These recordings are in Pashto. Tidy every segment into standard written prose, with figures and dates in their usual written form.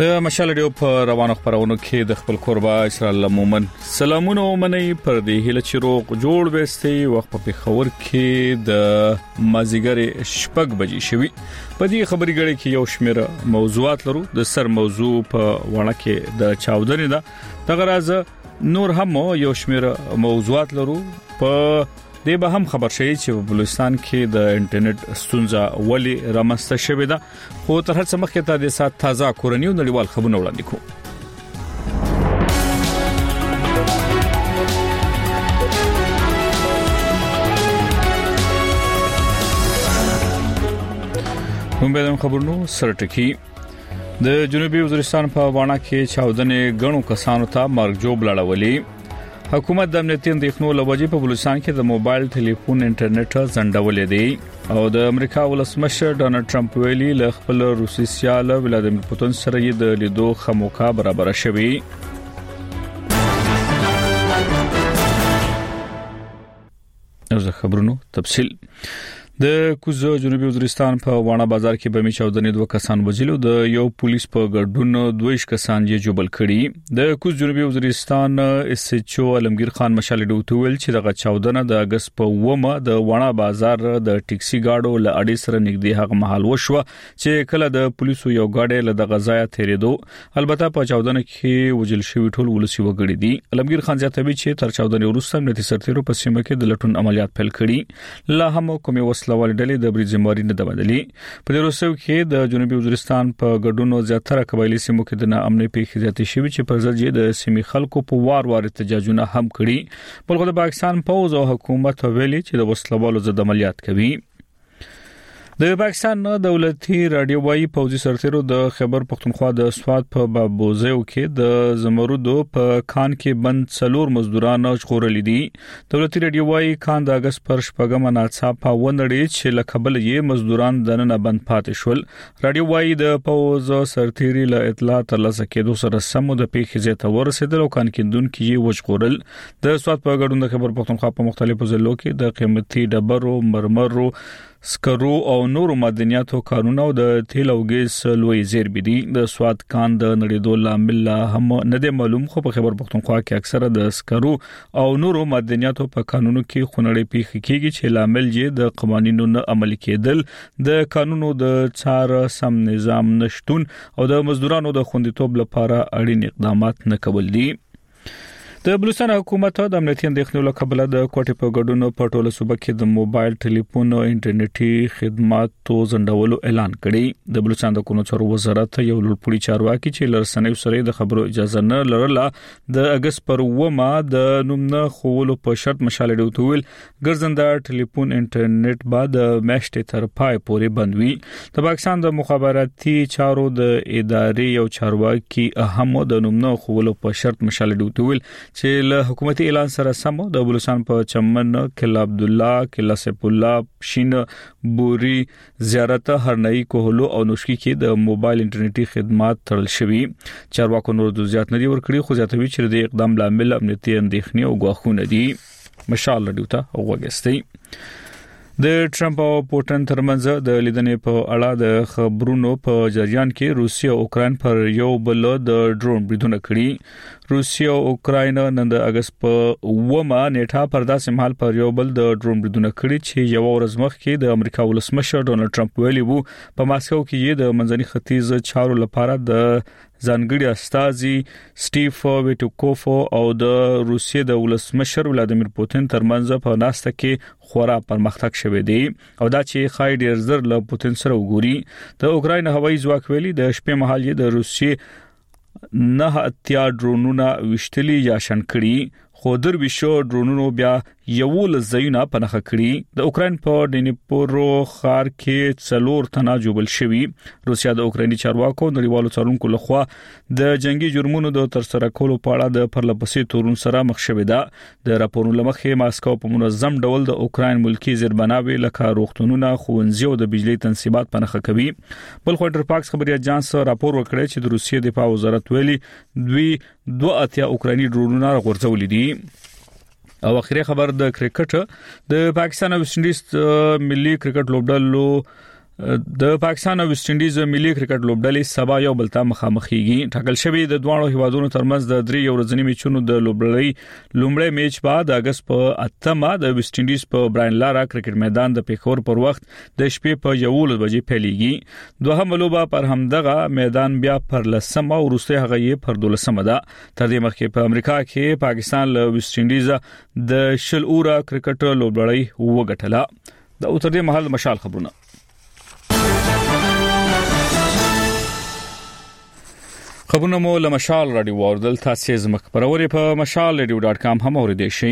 د مشال ډیو په روانو خبرونو کې د خپل قربا اسرائیل مومن سلامونه ومني پر دې هله چې روغ جوړ وستي وخت په خبر کې د مازیګر شپږ بجې شوي په دې خبري غړي کې یو شمېر موضوعات لرو د سر موضوع په وړه کې د چاودنې ده د غراز نور هم یو شمېر موضوعات لرو په دې به هم خبر شي چې په بلوچستان کې د انټرنیټ ستونزه ولې رامنځته شوې ده خو تر هڅه مخکې ته د سات تازه کورنۍ او نړیوال خبرونه وړاندې کوو هم به خبرونو سرټکی د جنوبي وزیرستان په وانه کې چاودنې غنو کسانو ته مرګ جوړ لړولې حکومت د امنیتي اندېښنو لوجې په بلوچستان کې د موبایل ټلیفون انټرنیټ ځنډولې دی او د امریکا ولسمشر ډونالد ټرمپ ویلي له خپل روسي سیال ولادیمیر پوتین سره یې د لیدو خموکا برابر شوی اوس خبرونو تفصیل د کوزو جنوبي وزیرستان په وانه بازار کې بمی چاودنې دوه کسان وژلو د یو پولیس په ګډون دویش کسان یې جوبل کړي د کوز جنوبي وزیرستان اس ایچ او علمگیر خان مشال ډوتویل چې دغه چاودنه د اگست په ومه د وانه بازار د ټیکسي گاډو له اړې سره نږدې هغه محل وشو چې کله د پولیسو یو گاډي له غزایا تیرېدو البته په چاودنه کې وژل شوی ټول ولسی وګړي دي علمگیر خان زیاتوي چې تر چاودنې وروسته امنیتي سرتیرو په سیمه کې د لټون عملیات پیل کړي لا هم کومي وسلوال ډلې د بریزماري نه بدلي په دې وروسته کې د جنوبي وزیرستان په ګډونو زیاتره قبایلی سیمو کې د امنیت پیښې زیاتې شوې چې پر ځل د سیمې خلکو په وار احتجاجونه هم کړي بلکې د پاکستان پوز او حکومت ویلي چې د وسلوالو ضد عملیات کوي د پاکستان دولتي رادیو وايي پوځي سرتیرو د خیبر پختونخوا د سواد په بابوزیو کې د زمرودو په کان کې بند څلور مزدوران ژغورل دي دولتي رادیو وايي کان د اگست پر شپږم ناڅاپه ونړي چې لکبل یې مزدوران دننه بند پاتې شول رادیو وايي د پوز سرتیري له اطلاع ترلاسه کېدو سره سمو د پیښې زیاته ورسېدل او کان کېندون کې یې وژغورل د سواد په ګډون د خیبر پختونخوا په مختلفو ضلعو کې د قیمتي ډبرو مرمرو سکرو او نورو معدنیاتو کانونو د تیل او ګیس لوی زیربې دي د سواد کان د نړیدو لامل هم نه دی معلوم خو په خیبر پختونخوا کې اکثره د سکرو او نورو معدنیاتو په قانونو کې خونړې پیښې کیږي چې لامل یې د قوانینو نه عملي کېدل د قانونو د څار سم نظام نشټون او د مزدورانو د خوندیتوب لپاره اړین اقدامات نه کول دي د بلوچستان حکومت د امنیتي اندېښنو له کبله د کوټې په ګډون په ټوله صوبه کې د موبایل ټلیفون او انټرنیټي خدماتو ځنډولو اعلان کړی د بلوچستان د قانون چارو وزارت یو لوړپوړي چارواکي چې لرسنۍ سره د خبرو اجازه نه لرله د اگست پر ومه د نومنه خولو په شرط مشال ډوتویل ګرځنده ټلیفون انټرنیټ بعد میاشتې تر پای پورې بند وي د پاکستان د مخابراتي چارو د ادارې یو چارواکي اهم د نومنه خولو په شرط مشال ډوتویل چې له حکومتي اعلان سره سمو د بلوچستان په چمن کلا عبد الله کلا سیف الله شین بوري زیارت هرنئی کوهلو او نوشکی کې د موبایل انټرنیټي خدمات تړل شوي چارواکو نور د زیات ندي ورکړي خو زیاتوي چې د اقدام لامل امنیتي اندېښنې او غواخونه دي مشال لډیوتا وګستي د ټرمپ او پوتین ترمنځ د لیدنې په اړه د خبرونو په جریان کې روسیا او اوکرين پر یو بل د ډرون بریدونه کړي روسیا او اوکرين نن د اگست په ومه نیټه پر داسې مهال پر یو بل د ډرون بریدونه کړي چې یو ورځ مخکې د امریکا ولسمشر ډونالد ټرمپ ویلي وو په ماسکو کې یې د منځني ختیځ چارو لپاره د ځانګړي استازي سټیف ویټوکوف او د روسیې د ولسمشر ولادیمیر پوتین ترمنځ په ناسته کې خورا پرمختګ شوه دی او دا چې خای ډیر زر له پوتین سره وګوري د اوکراین هوایي ځواک ویلي د شپې مهال یې د روسیې نه اتیا ډرونونه وشتلي یا شن کړي خو درویشو ډرونونو بیا یو لزیونه پنهخ کړي د اوکراین په ډینیپرو ښار کې څلور تنه جوړل شوی روسیا د اوکرایني چارواکو نړیوالو څارونکو لخوا د جنگي جرمونو د ترسره کولو په اړه د پرلپسې تورون سره مخ شوې ده د راپورونو لمخې ماسکو په منظم ډول د اوکراین ملکی زیربناوي لکه روغتونونه خوندزي او د بجلی تنصیبات پنهخ کوي بل خو انټرفاکس خبري اژانس راپور وکړی چې د روسیې دفاع وزارت ویلي دوی 2 اوکرایني ډرونونه غورځول دي او اخیری خبر د کرکټ د پاکستان او ویسټ انډیز ملي کرکټ لوبډلو د پاکستان او ویسټ انډیز ملي کرکټ لوبډلې سبا یو بل ته مخامخېږي. ټاکل شوی د دوه هیوادونو ترمنځ د 3 ورځنی میچونو د لوبډلې لومړی میچ بعد د اگست په 8مه د ویسټ انډیز په براین لارا کرکټ میدان د پیښور پر وخت د شپې په 11 بجې پیلېږي. دوهم لوبه پر همدغه میدان بیا پر 10مه او وروسته هغه یې پر 12مه ده. تر دې مخکې په امریکا کې پاکستان له ویسټ انډیز د شل اوره کرکټ لوبډلې وګټله. د اوتر دې محل مشال خبرونه. خبرونه مو له مشال رادیو واردل تاسو زموږ خبرونه په mashalradio.com هم اوریدئ شئ.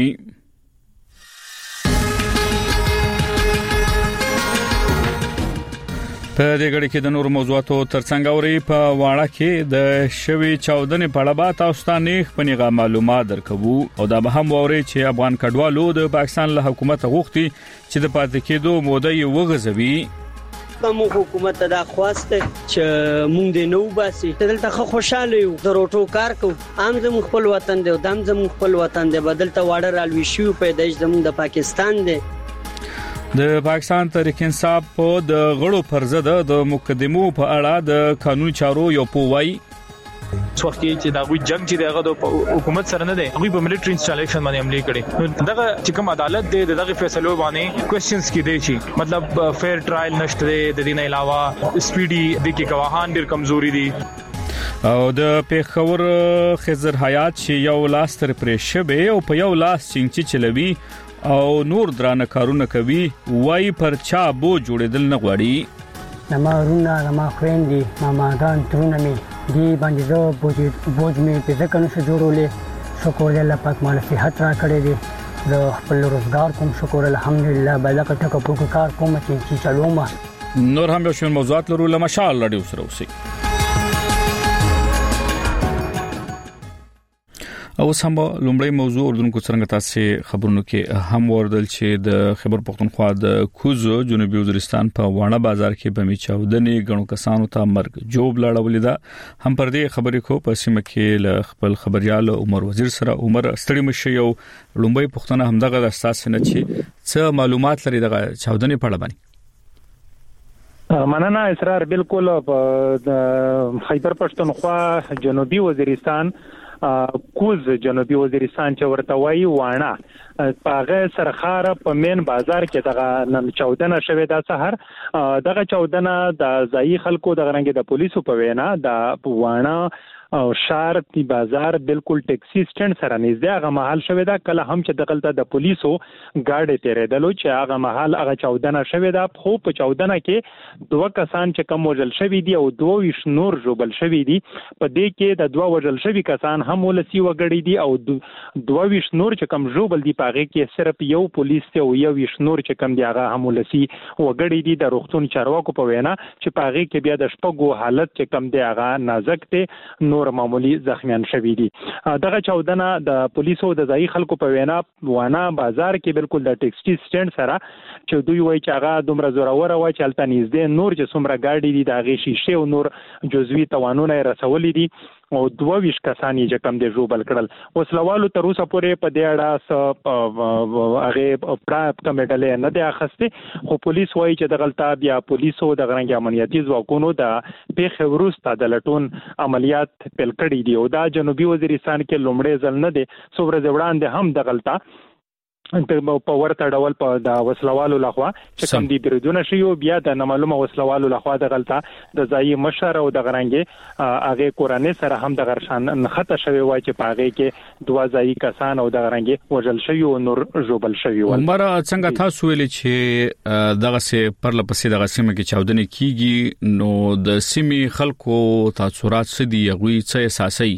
په دې غړي کې د نور موضوعاتو ترڅنګ اوري په واړه کې د شوی چاودنې په اړه تاسو ته نه خپنیغه معلومات درکوو او دا به هم اوري چې افغان کډوالو د پاکستان له حکومت غوښتي چې د پاتې کېدو موده یې وغځوي. مو حکومت ته دا خواسته چې مونږ د نو باسي دلته خوشاله یو د روټو کار کو عام زموږ خپل وطن دی او دم زموږ خپل وطن دی بدلته واړه رالوي شو پیدایش زموږ د پاکستان دی. د پاکستان تحریک انصاف په د غړو پرزده د مقدمو په اړه د قانوني چارو یو پووای څوک چې دا وی جنگ چې دغه د حکومت سره نه دی هغه په ملټری انسټالیشن باندې عملي کړي. دغه چې کوم عدالت دی دغه فیصلو باندې کوېسچنز کې دی شي مطلب فیر ټرایل نشته د دې نه علاوه سپیډي د کې گواهان ډېر کمزوري دي. او د پیښور خضر حیات چې یو لاس تر پرې شبه او په یو لاس چنګچي چلوي او نور درانه کارونه کوي وای پر چا بو جوړېدل نه غواړي. نما رونا نما خويندي ماما ګان ترونه می دی باندې زه بوج می په ځکه نشو جوړولې شکر دې الله پاک مال صحت را کړې دي د خپل روزګار کوم شکر الحمدلله بلکه ټکو پکو کار کوم چې چلوم. نور هم یو شمېر موضوعات لرو له مشال رادیو سره اوسئ. او سم لومړی موضوع اردوونکو څنګه تاسو خبرونو کې هم وردل چې د خیبر پختونخوا د کوزو جنوبي وزیرستان په وانه بازار کې بمی چاودنې غنو کسانو ته مرګ جوب لاړولې ده. هم پر دې خبرې کو په سیمه کې ل خپل خبريال عمر وزیر سره عمر ستړي مشه یو لومړی پختونه همدغه د اساس نه چې څه معلومات لري دغه چاودنې په اړه باندې. مننه اسرار بالکل په خیبر پختونخوا جنوبي وزیرستان کوز جنوبي وزیرستان چې ورته وایي وانه پاغه سرخاره په مین بازار کې دغه نن چاودنه شوه د سحر دغه چاودنه د ځای خلکو د غرنګ د پولیسو په وینا د وانه او شهر دی بازار بالکل ټیکسي سټند سره نږدې هغه محل شوه دا کله هم چې دغلته د پولیسو ګاډي تیرېدلو چې هغه محل هغه چاودنه شوه دا خو په چاودنه کې دوه کسان چې کوم وجل شوی دي او 22 نور جوبل شوی دي په دې کې د دوه وجل شوی کسان هم ولسی وګړي دي او 22 نور چې کوم جوبل دي پاغه کې صرف یو پولیس ته او یو نور چې کوم دی هغه هم ولسی وګړي دي د روغتون چارواکو په وینا چې پاغه کې بیا د شپږو حالت چې کوم دی هغه نازک دي نور معمولی زخمیان شوی دي. دغه چاودنه د پولیسو د ځای خلکو په وینا وانه بازار کې بالکل د ټیکسي سټند سره چې دوی وایي چې هغه دومره زوره و چې الته نږدې نور چې څومره گاډي دي د غي شیشه او نور جزوی توانونه رسولې دي او 22 کسان یې کم دي جوبل کړل. وسلوالو تر اوسه پورې په دې اړه هغه پراپ کمیټه نه دی اخسته خو پولیس وایي چې دغلطه بیا پولیسو د غرنګ امنیتي ځواکونو د پیښې وروسته د لټون عملیات پیل کړي دي او دا جنوبي وزیرستان کې لومړی ځل نه دی څومره وړاندې هم دغلطه په ورته ډول په د وسلوالو لخوا چې کوم دي بریدونه شي او بیا د نامعلومه وسلوالو لخوا دغلطه د ځای مشر او د غرنګي هغه قرانه سره هم د غرشان خطه شوی وای چې پاغه کې دوه ځای کسان او د غرنګي وجل شوی او نور جوبل شوی ول. عمر څنګه تاسو ویل چې دغه سه پر لپسې دغه سیمه کې چاودنې کیږي نو د سیمې خلکو تاثرات سدي غوي څه احساسي؟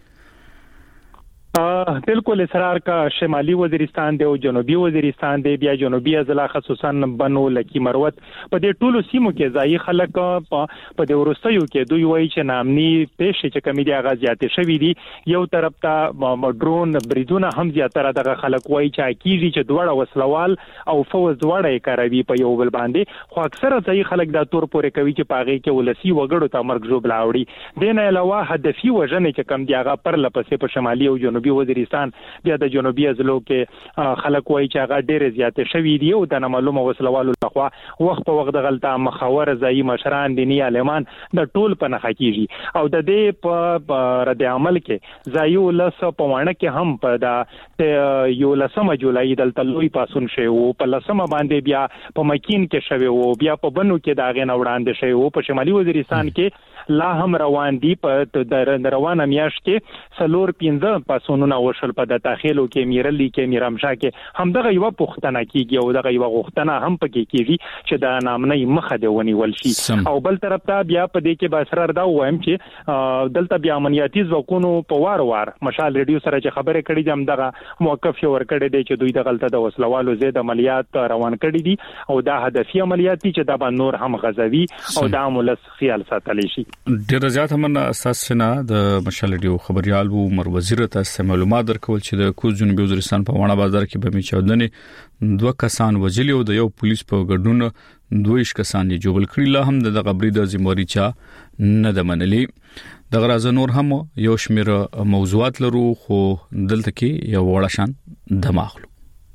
بالکل اسرار کا شمالي وزیرستان دی او جنوبي وزیرستان دی بیا جنوبي اضلاع خصوصا بنو لکی مروت په دې ټولو سیمو کې ځای خلک په دې ورستیو کې دوی وایي چې نامني پېښې چې کمی دی اغاز زیاتې شوې دي. یو طرف ته ډرون بریدونه هم زیاتره دغه خلک وایي چې کیږي چې دوړه وسلوال او فوز دوړه یې کاروي په یو بل باندې خو اکثره ځای خلک دا تور پورې کوي چې پاغه کې ولسی وګړو ته مرګ جوړ لاوړي. دین علاوه هدفي وژنې چې کم دی هغه پر لپسې په شمالي او جنوبي جنوبي وزیرستان بیا د جنوبي ازلو کې خلک وایي چې هغه ډېر زیات شوی دی او د معلومه وسلوالو لخوا وخت په وخت د غلطه مخاور ځای مشران دینی عالمان د ټول په نخښه کیږي او د دې په رد عمل کې ځایو لس په وانه کې هم په د یو لسمه جولای دلته لوی پاسون شوی او په لسمه باندې بیا په مکین کې شوی او بیا په بنو کې دا غن وړاندې شوی او په شمالي وزیرستان کې لا هم روان دي په د روانه میاشت کې سلور 15 پاسونونه وشل په د داخلو کې میرلی کې میرامشا کې هم دغه یو پختنه کیږي او دغه یو غختنه هم پکې کیږي چې د نامنۍ مخه دی ونیول شي او بل طرف ته بیا په دې کې باسرار دا وایم چې دلته بیا امنیتي ځواکونو په وار مشال ریډیو سره چې خبره کړې دي هم دغه موقف شو ور کړی دی چې دوی د غلطه د وسلوالو زید عملیات روان کړي دي او دا هدفي عملیات چې دا به نور هم غزوي او دا مولس خیال ساتلی شي. ډیر زیات هم اساسنه د مشال ریډیو خبريال وو مر وزیر ته معلومات درکول چې د کوز جنوبي وزیرستان په وانه بازار کې به میچودنې 2 کسان وجلی او د یو پولیس په ګډون 2 کسان یې جوړل کړی لا هم د غبري د ذمہواری چا نه د منلي د غراز نور هم یو شمیر موضوعات لرو خو دلته کې یو وړه شان دماغلو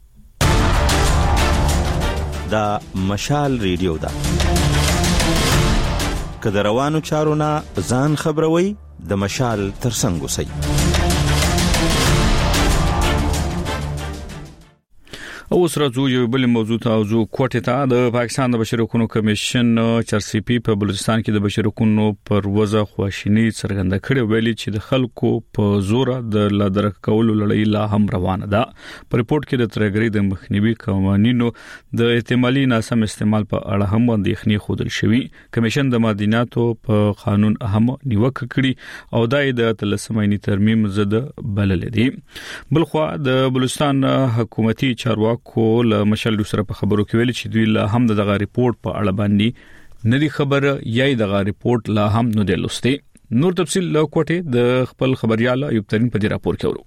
دا مشال ریډیو دا که روانو چارونه ځان خبروي د مشال ترڅنګ اوسئ. او سره زو یو بل موضوع ته او زو کوټه ته د پاکستان د بشري حقوقو کمیشن چرسيپي په بلوچستان کې د بشري حقوقو پر وضع خواشینی څرګنده کړې ویلي چې د خلکو په زور د لادرک کولو لړۍ لا هم روانه ده. په ریپورت کې د ترګری د مخنیوي قوانینو د احتمالي ناسم استعمال په اړه هم اندېښنې خوده شوې. کمیشن د مدیناتو په قانون هم نیوکه کړې او دای د تلسمینی ترمیم زده بلل دي. بلخو د بلوچستان حکومتي چارواکو کول مشال سره په خبرو کې ویل چې دوی لا هم دغه ریپورت په اړه باندې ندي خبره یا دغه ریپورت لا هم نه دی لسته. نور تفصیل له کوټه د خپل خبريال ایوب ترين په دې راپور کې ورو.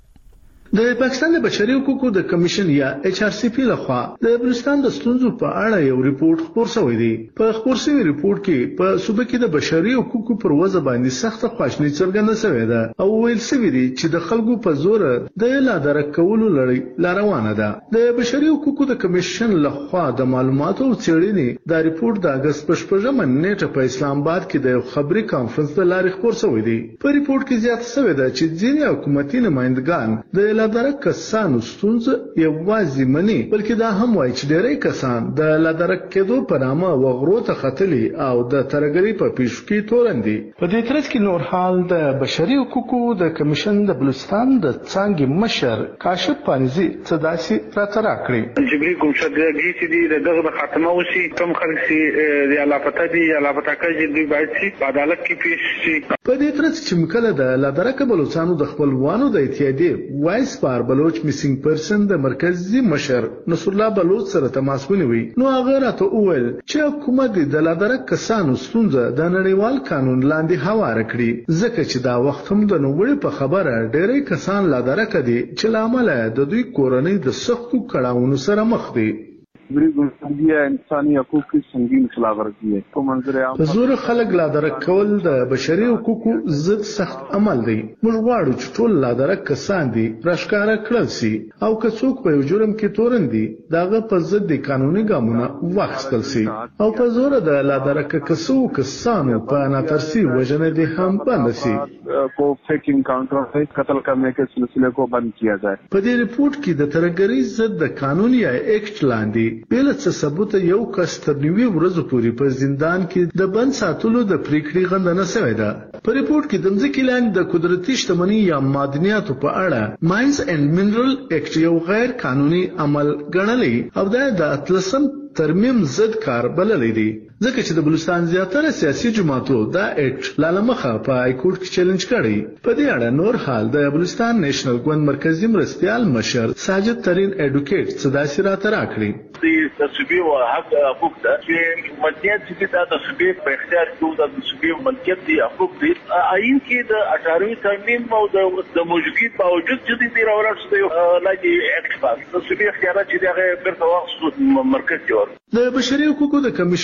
د پاکستان د بشري حقوقو د کمیشن یا ایچ آر سی پی لخوا د بلوچستان د ستونزو په اړه یو ریپورت خپور شوی دی. په خپور شوی ریپورت کې په صوبه کې د بشري حقوقو پر وضع باندې سخت خواشینی څرګنده شوې ده او ویل شوی دی چې د خلکو په زور د لادرک کولو لړۍ لا روانه ده. د بشري حقوقو د کمیشن لخوا د معلوماتو او څېړنې د ریپورت د اگست په 15 نیټه په اسلام آباد کې د خبري کانفرنس د لارې خپور شوی دی. په ریپورت کې زیاته شوې ده چې ځینې حکومتي نمائندگان د لادرک کسانو ستونزه یوازې مني بلکې دا هم وایي چې ډېری کسان د لادرک کېدو په نامه وغرو ته ختلي او د ترګري په پیښو کې تورندي. په دې ترڅ کې نور حال د بشري حقوقو د کمیشن د بلوچستان د څنګه مشر کاشف پانیزي صداسي راترا کړی جبري ګمشدګي چې دغه خاتمه وشي کوم خلک چې د علاقه دي علاقه کې دوی باید چې عدالت کې پیښ شي. په دې ترڅ چې مکله د لادرک بلوچستانو د خپلوانو د اتحادیې وایس پار بلوچ میسنګ پرسن د مرکزی مشر نصر الله بلوچ سره تماس ونیوي. نو هغه راته وویل چې حکومت د لادرک کسانو ستونزه د نړیوال قانون لاندې هواره کړي ځکه چې دا وخت هم د نوړي په خبره ډېری کسان لادرک دي چې لامل د دوی کورنۍ د سختو کړهونو سره مخ دي. انساني حقوق کی سنگین خلاف ورزی ہے تو منظر عام زور خلق لادرک کول د بشري حقوقو ضد سخت عمل دی. موږ غواړو چې ټول لادرک کسان دي راشکاره کړل شي او که څوک په جرم کې تورن دي داغه په ضد قانوني ګامونه واخیستل شي او په زور د لادرک کسانو په ناترسي وجنه دي هم بند شي کو فیک انکاؤنٹر سے قتل کرنے کے سلسلے کو بند کیا جائے. په دې ریپورت کې د ترګری ضد د قانون یا ایکټ لاندې بل څه ثبوت یو کس تر 90 ورځې پورې په زندان کې د بند ساتلو د پریکړې غندنه شوې ده. په ریپورت کې د ځمکې لاندې د قدرتي شتمنۍ یا معدنیاتو په اړه ماینز اینڈ منرل ایکټ یو غیر قانوني عمل ګڼلی او دا د اتلسم ترمیم ضد کار بللی دی ځکه چې د بلوچستان زیاتره سیاسي جماعتو دا ایکټ لالمخه په های کورټ کې چیلنج کړی. په دې اړه نور حال د بلوچستان نېشنل ګوند مرکزی مرستيال مشر ساجد ترين ایډوکیټ صداسي راته راکړي. د صوبې او حق حقوق ته چې ملکیت چې د صوبې په اختیار کې د صوبې ملکیت دي حقوق دي آئین کې د 18 ترمیم او د موجودیت باوجود چې دې راوړل شوی لاګي ایکټ په صوبې اختیارات چې دغه برته واخصو مرکز جوړ. د بشري حقوقو د کمیشن د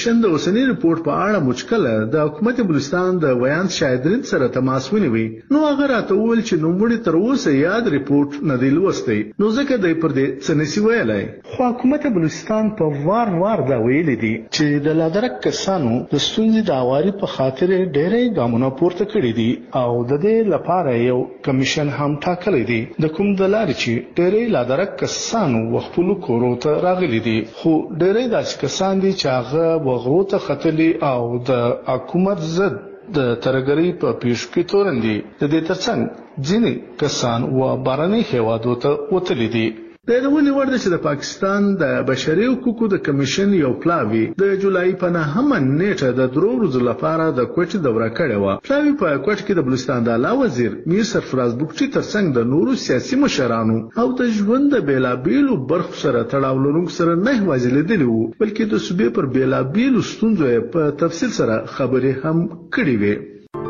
اوسنی ریپورت په اړه مشکله د حکومت بلوچستان د ویان شاهدین سره تماس ونیوي نو هغه راته وویل چې نوموړي تر اوسه یاد ریپورت نه دی لوستی نو ځکه د پر دې سنسي ویلای خو حکومت بلوچستان په وار دا ویل دي چې د لادرک کسانو د ستونزې د اواري په خاطر ډېرې ګامونه پورته کړې دي او د دې لپاره یو کمیشن هم ټاکلی دی د کوم د لارې چې ډېرې لادرک کسانو وخپل کورو ته راغلي دي خو ډېرې داسې کسان دي چې هغه وغرو ته ختلي او د حکومت ضد د ترګری په پیښ کې تورندي د دې ترڅنګ ځینې کسان و بارني هیوادو ته وتلي دي د نوونی ورده چې د پاکستان د بشري حقوقو د کمیشن یو پلاوی د جولای په 9 نیټه د درو ورځې لپاره د کوټې دوره کړې و پلاوی په کوټ کې د بلوچستان د اعلی وزیر میر سرفراز بوکچي ترڅنګ د نورو سیاسي مشرانو او د ژوند د بیلابیلو برخو سره تړاو لرونکو سره نه یوازې لیدلی وو بلکې د صوبې پر بیلابیلو ستونزو په تفصیل سره خبرې هم کړې وې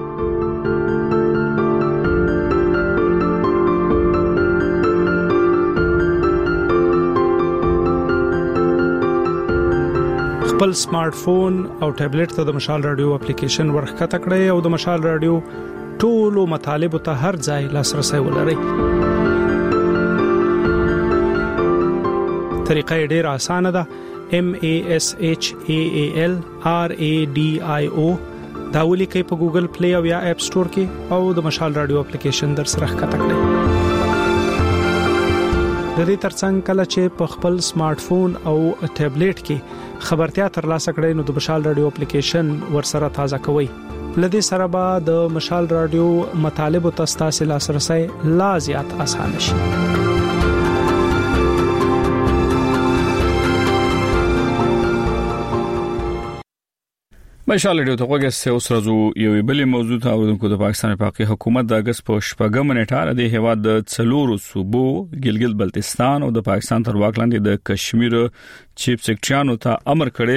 خپل سمارټ فون او ټابلیټ ته د مشال رادیو اپلیکیشن ورخته کړئ او د مشال رادیو ټولو مطالب ته هر ځای لاسرسي ولرئ. طریقه ډېره اسانه ده. MASHAALRADIO دا ولیکئ په ګوګل پلی او یا اپ سٹور کې او د مشال رادیو اپلیکیشن در سره ښکته کړئ. د دې ترڅنګ کله چې په خپل سمارټ فون او ټابلیټ کې خبرتیا ترلاسه کړئ نو د مشال رادیو اپلیکیشن ورسره تازه کوئ. لدې سره به د مشال رادیو مطالب او تاسو لاسرسي لا زیات آسان شي. مشال رادیو ته وګورئ اوس راځو یو بل موضوع ته ودونکو د پاکستان پاکي حکومت د اگست په شپږم نیټه د هیواد د څلورو صوبو ګلګت بلتستان او د پاکستان تر واک لاندې د کشمیر چیف سیکریټریانو ته امر کړی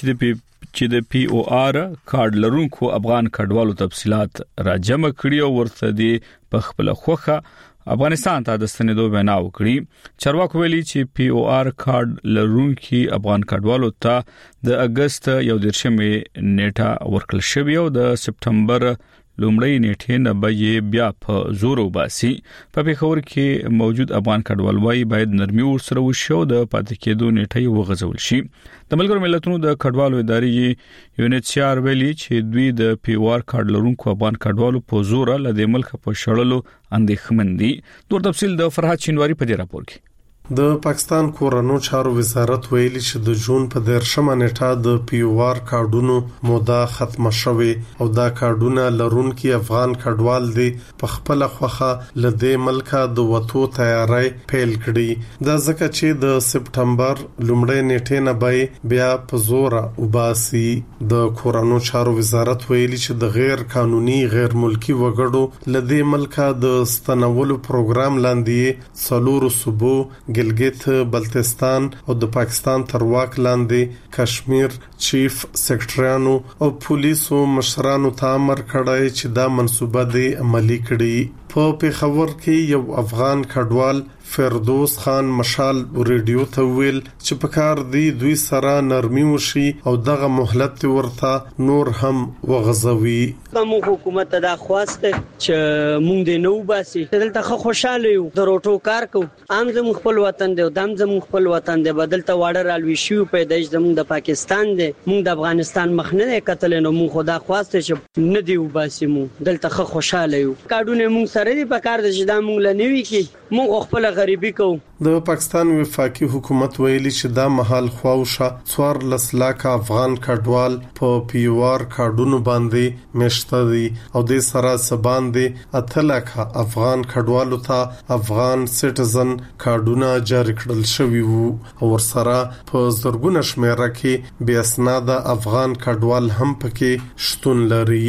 چې د پی او آر کارډ لرونکو افغان کډوالو تفصيلات راجمع کړي او ورته دی په خپل خوخه افغانستان ته د ستنېدو وینا وکړي. چارواکو ویلي چې پی او آر کارډ لرونکي افغان کډوالو ته د اگست 11 نیټه ورکړل شوی او د سپټمبر لومړی نیټه نه به بیا په زور وباسي. په پیښور کې موجود افغان کډوال وايي باید نرمي ورسره وشي او د پاتې کېدو نیټه وغځول شي. د ملګرو ملتونو د کډوالو ادارې یونیسیار ویلي چې دوی د پی او آر کارډ لرونکو افغان کډوالو په زور له د ملک په شړلو اندېښمن دي. نور تفصیل د فرحات شینواری په دې راپور کې. د پاکستان کورونو چارو وزارت ویلي چې د جون په 13 نیټه د پی او آر کارډونو موده ختم شوه او دا کارډونه لرونکي افغان کډوال دي په خپل خوخه لدې ملکه د وټو تیاری پیل کړي. دا ځکه چې د سپټمبر لومړی نیټه نه بیا په زور وباسي. د کورونو چارو وزارت ویلي چې د غیر قانوني غیر ملکی وګړو لدې ملکه د ستنولو پروګرام لاندې څلورو صوبو ګلګت بلتستان او د پاکستان تر واک لاندې کشمیر چیف سیکریټریانو او پولیسو مشرانو ته امر کړی چې دا منصوبه دې عملي کړي. په پیښور کې یو افغان کډوال فردوس خان مشال ریډیو ته ویل چې په کار دی دوی سره نرمي وشي او دغه مهلت ورته نور هم وغځوي. کوم حکومت دا خواسته چې مونږ د نو باسي دلته خوشاله یو د روټو کار کو عام زموږ خپل وطن دی او دم زموږ خپل وطن دی بدلته واړه رالوي شو پیدایش زموږ د پاکستان دی مونږ د افغانستان مخنه کتل نو مونږ خدا خواسته چې نه دی وباسي مونږ دلته خوشاله یو کارونه مونږ سره دی په کار د جدا مونږ لنوي کې مونږ خپل غریبي کو. د پاکستان وفاقي حکومت ویلي چې دا محل خواوشه 14 لک افغان کډوال په پی او آر کارډونو باندې مشته دي او د سره سبان دي 8 لک افغان کډوالو ته افغان سټیزن کارډونه جاری کړل شوی وو او ورسره په زرګونه شمیره کې بیا اسناد افغان کډوال هم پکې شتون لري.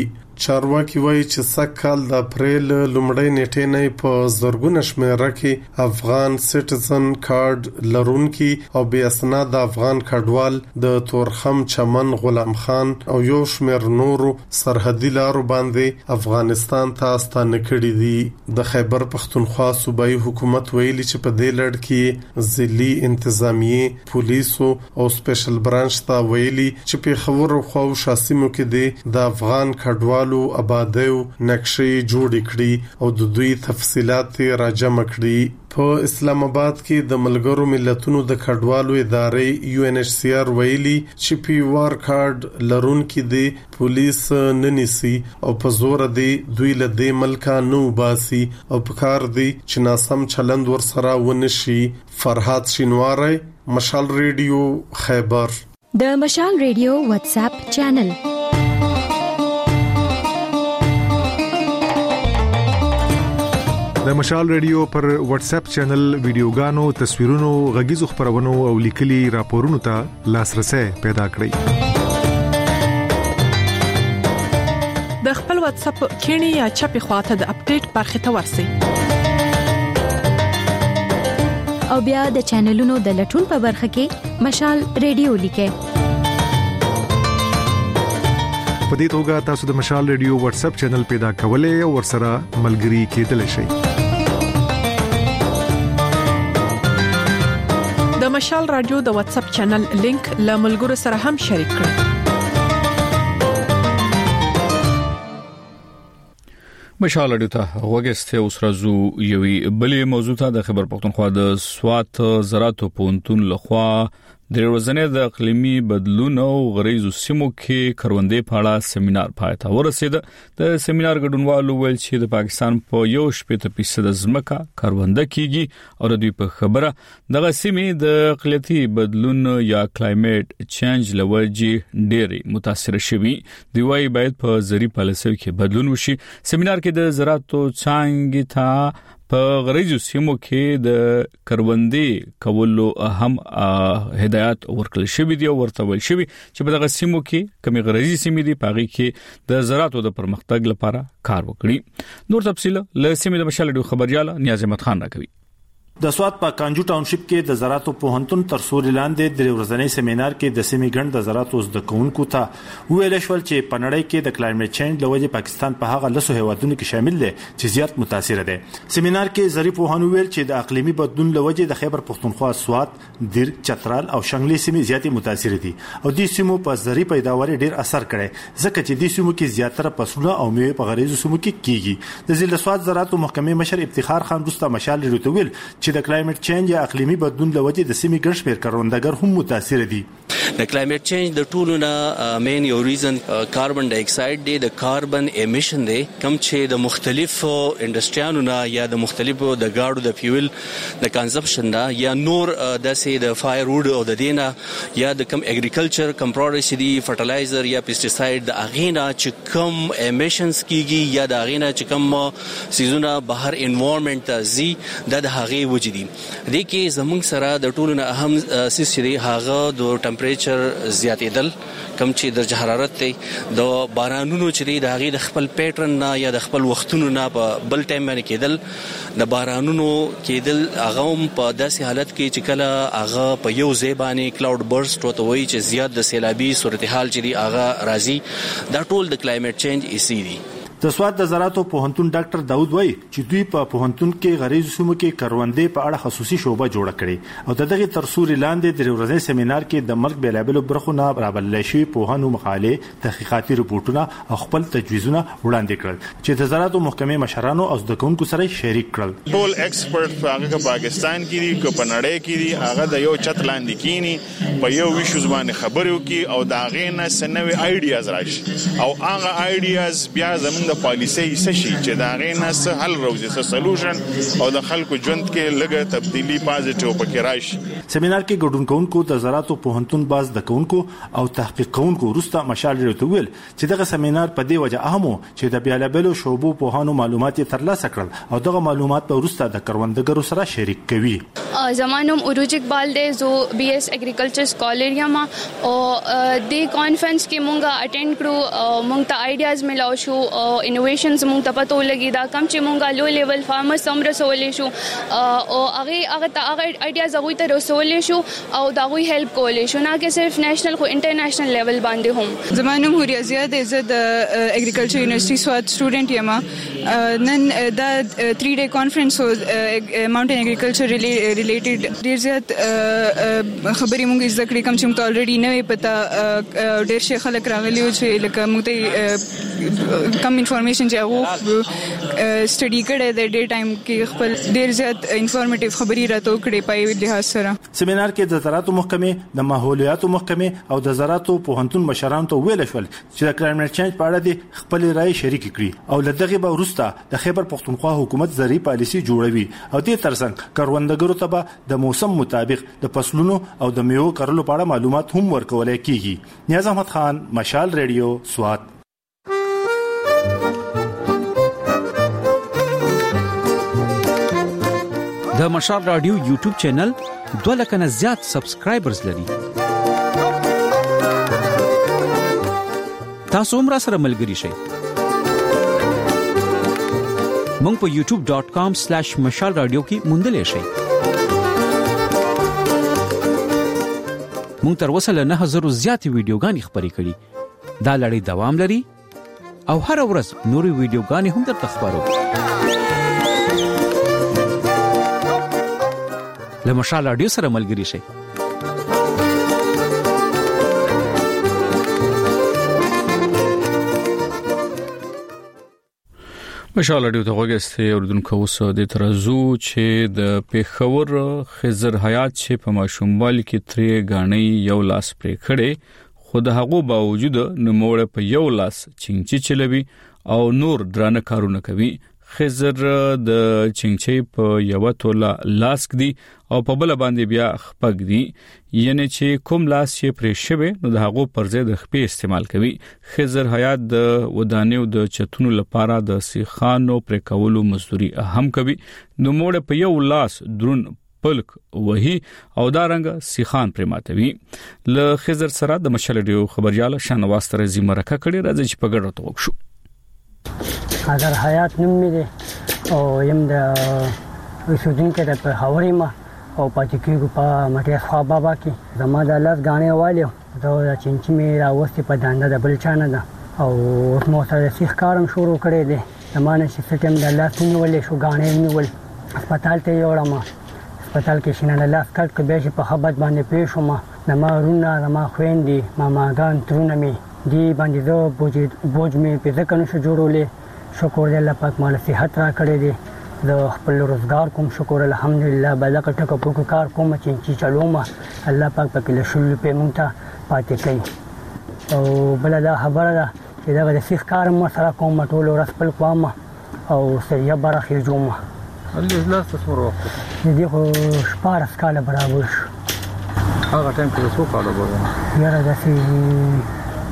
چارواکي وایي چې سکهال د اپریل لومړۍ نیټې نه په زرګونه شمیره کې افغان سټیزن کارت لرونکي او بې اسناد افغان کډوال د تورخم چمن غلام خان او یو شمېر نورو سرحدي لارو باندې افغانستان ته ستانه کړي دي. د خیبر پختونخوا صوبایي حکومت ویلي چې په دې لړ کې ضلعي انتظامیه پولیسو او سپیشل برانچ ته ویلي چې په خبرو خو شاسمو کې د افغان کډوالو آبادیو نقشې جوړې کړې او د دوی تفصيلات راجمع کړې. په اسلام آباد کې د ملګرو ملتونو د کډوالو ادارې UNHCR ویلي چې پیوار کارت لرونکي د پولیس ننسي او په زور دی دوی له دې ملکا نو باسي او په کار دی چې ناسم چلند ورسره ونشي. فرحات شینواری، مشال ریډیو، خیبر. د مشال ریډیو واتس اپ چینل. د مشال ریډیو پر واتس اپ چینل ویډیوګانو، تصویرونو، غږیزو خبرونو او لیکلي راپورونو ته لاسرسي پیدا کړئ. د خپل واتس اپ کینی یا چپی خواته د اپډیټ برخه ته ورسئ. او بیا د چینلونو د لټون په برخه کې مشال ریډیو لیکئ. په دې توګه تاسو د مشال ریډیو واتس اپ چینل پیدا کولای او ورسره ملګري کېدلی شئ. د مشال رادیو د واتس اپ چینل لینک له ملګرو سره هم شریک کړئ. مشال اړیو ته وګسته اوس راځو یوې بلې موضوع ته. د خیبر پختونخوا د سوات زراعت پوهنتون لخوا د ورځنې د اقلیمي بدلون او غریزو سیمو کې کروندې په اړه سیمینار پای ته ورسید. د سیمینار ګډونوالو ویل چې د پاکستان په 1% ځمکه کرونده کیږي او د دوی په خبره دغه سیمې د اقلیتي بدلون یا کلایمټ چینج لوجې ډېری متاثر شوي. دی وايي باید په زری پالیسۍ کې بدلون وشي. سیمینار کې د زراعت څنګه ته په غریزو سیمو کې د کروندې کولو اهم هدایت ورکړل شوې دي او ورته ویل شوې چې په دغه سیمو کې کمی غریزي سیمې دي پاغي کې د زراعتو د پرمختګ لپاره کار وکړي. نور تفصیل له سیمې د مشال ډیو خبريال نیاز احمد خان راکوي. د سوات په کانجو ټاونشپ کې د زراعت پوهنتون تر سوري لاندې د ورځنی سیمینار کې د سیمې ګڼ د زراعت اوس د کونکو ته ویل شول چې په نړۍ کې د کلایمټ چینج لوجه پاکستان په هغه لسو هیوادونو کې شامل دي چې زیات متاثر دي. سیمینار کې ظریف پوهانو ویل چې د اقلیمي بدلون لوجه د خیبر پختونخوا، سوات، دیر، چترال او شنګلي سیمې زیاتې متاثر دي او د سیمو په زری پیداوار ډیر اثر کړي ځکه چې د سیمو کې زیاتره فصلونه او میوه په غریزو سیمو کې کیږي. د ضلع سوات زراعت محکمې مشر افتخار خان رستا مشال لري ویل چې د کلایمټ چینج یا اقلیمي بدلون لوجه د سیمې ګڼ شمېر کروندګر هم متاثر دي. د کلایمټ چینج د ټولو نه مین یو ریزن کاربن ډای اکساید دی، د کاربن امیشن دی، کوم چې د مختلفو انډستریانو نه یا د مختلفو د گاډو د فیول د کنزمپشن نه یا نور د سي د فایر وډ او د دینه یا د کم اګریکلچر کم پروډکټس دي، فرټلایزر یا پیسټیساید د اغینا چې کم امیشنز کیږي یا د اغینا چې کم سيزونه بهر انوایرنمنت ته زی د هغه وجدي. د کې زمونږ سره د ټولو نه اهم سیس دی هغه د ټمپریچر زیاتېدل، کم چې درجه حرارت دی، د بارانونو چې د هغه د خپل پیټرن نه یا د خپل وختونو نه په بل ټایم باندې کېدل، د بارانونو کېدل هغه په داسې حالت کې چې کله هغه په یو ځای باندې کلاود برست وته وایي چې زیات د سیلابي صورتحال چې دی هغه راځي. دا ټول د کلایمټ چینج ایسي دي. د سوات د زراعت پوهنتون ډاکټر داوود وای چې دوی په پوهنتون کې غریزو سیمو کې کروندې په اړه خصوصي شعبه جوړه کړې او دغه تر سوري لاندې د ورځې سیمینار کې د ملک بیلابلو برخو نه برابر شي پوهانو مقاله، تحقیقاتي رپورټونه او خپل تجویزونه وړاندې کړل چې د زراعت محکمې مشرانو او زدهکونکو سره شریک کړل. ټول ایکسپرټ په هغه پاکستان کې دي که په نړۍ کې دي، هغه د یو چت لاندې کینی په یو ویشو ځوان خبرو کې او دا غینه سنوي آیډیاز راشي او هغه آیډیاز بیا زموږ د پالیسي سشي چې دا غینه سه حل روزي سه سولوشن او د خلکو ژوند کې لګه تبدیلی پازیټیو پکې راشي. سیمینار کې ګډون کوونکو د زراعت پوهنتون باز د کوونکو او تحقیق کوونکو وروسته مشال لري ویل چې دغه سیمینار په دې وجه اهمو چې د بیلابلو شعبو پوهانو معلومات ترلاسه کړل او دغه معلومات په وروسته د کروندګرو سره شریک کوي. زمانم عروج اقبال دے جو BS ایگریکلچر سکالر یما او د کانفرنس کې مونږه اټینډ کړو مونږ ته آیډیاز ملاو شو انوویشنز مونږ ته پته ولګی دا کم چې مونږه لو لیول فارمرز سم رسولې شو او هغه آیډیاز هغه ته رسولې شو او دا غوي هیلپ کولې شو نه کې صرف نېشنل خو انټرنیشنل لیول باندې هم. زمانم هوریا زیاد عزت ایگریکلچر یونیورسيټي سواد سټوډنټ یما نن دا 3 ډے کانفرنس ماونټین ایگریکلچر ریلیټډ ډیر زیات خبرې مونږ زده کړې کوم چې مونږ الریډي نه پتا ډیر شي خلک راغلي او چې لکه مونږ ته کم انفارمیشن چې هغه سټڈی کړي د ډے ټایم کې خپل ډیر زیات انفارمیټیو خبرې راته کړې پای لحاظ سره. سیمینار کې د زراعت محکمې د ماحولیات محکمې او د زراعت پوهنتون مشران ته ویل شول چې د کلایمټ چینج په اړه د خپل رائے شریک کړي او لدغه به وروسته د خیبر پختونخوا حکومت زرعي پالیسي جوړوي او د ترڅنګ کروندګرو ته به د موسم مطابق د فصلونو او د میوو کرلو په اړه معلومات هم ورکول کیږي. نیاز احمد خان، مشال ریډیو، سوات. د مشال رادیو یوټیوب چینل 2 لک نه زیات سبسکرایبرز لري. تاسو هم را سره ملګري شئ. مونږ په youtube.com/mashal radio کې موندلې شئ. مونږ تر اوسه له 9000 زیاتې ویډیوګانې خپرې کړې. دا لړۍ دوام لري او هر ورځ نورې ویډیوګانې هم درته خبرو. له مشال رادیو سره ملګري شئ. مشال رادیو ته وګورئ اوردونکو اوس د ترازو چې د پیښور خضر حیات چې په ماشوموالي کې ترې غاڼې یو لاس پرې کړي خو د هغه باوجود نوموړ په یو لاس چنګچي چلوي او نور درانه کارونه کوي. خضر د چنګچي په یو توله لاس دی او په بل باندې بیا خپګ دی، یعنی چې کوم لاس یې پرې شوی نو د هغه پر ځای د خپې استعمال کوي. خضر حیات د ودانیو د چتونو لپاره د سیخانو پرې کولو مزدوري هم کوي. نو موږ په یو لاس درون پلک وਹੀ او دا رنګ سیخان پر ماتوي. ل خضر سره د مشلډیو خبريال شانواز تر زی مرکه کړي راځي چې په ګډه توګه شو. خضر حیات نوم می دی او یم د اوسیدونکو د پیښور ما او پاتې کېږو په مټیا خوا بابا کې زما د لاس غاڼې والیو دا چنچي می راوستي په دانده د بل چانه ده او اوس مو سره سیخ کارم شروع کړی دی. زمانه چې سټم د لاس نیولې شو غاڼې نیول هسپتال ته یوړم. هسپتال کې شینه لاس کټ کې به په خبرت باندې پیښ شوم. نما رونه نما خويندې ماماګان ترونه می دی باندې زه بوج می په ځکه نشو جوړولې. شکر دې الله پاک مال صحت را کړې دي د خپل روزګار کوم شکر الحمدلله بلکه ټکو پکو کار کوم چې چلوم الله پاک پکې له شل په مونږ پاتې کوي. او بل دا خبره ده چې دا د فیخ کار مو سره کوم ټول ورځ خپل کوم او سریه برخه جوړم. الله لاس تصور وخت دې خو شپاره سکاله برابر شو. هغه ټایم کې څو کاله وره یاره داسې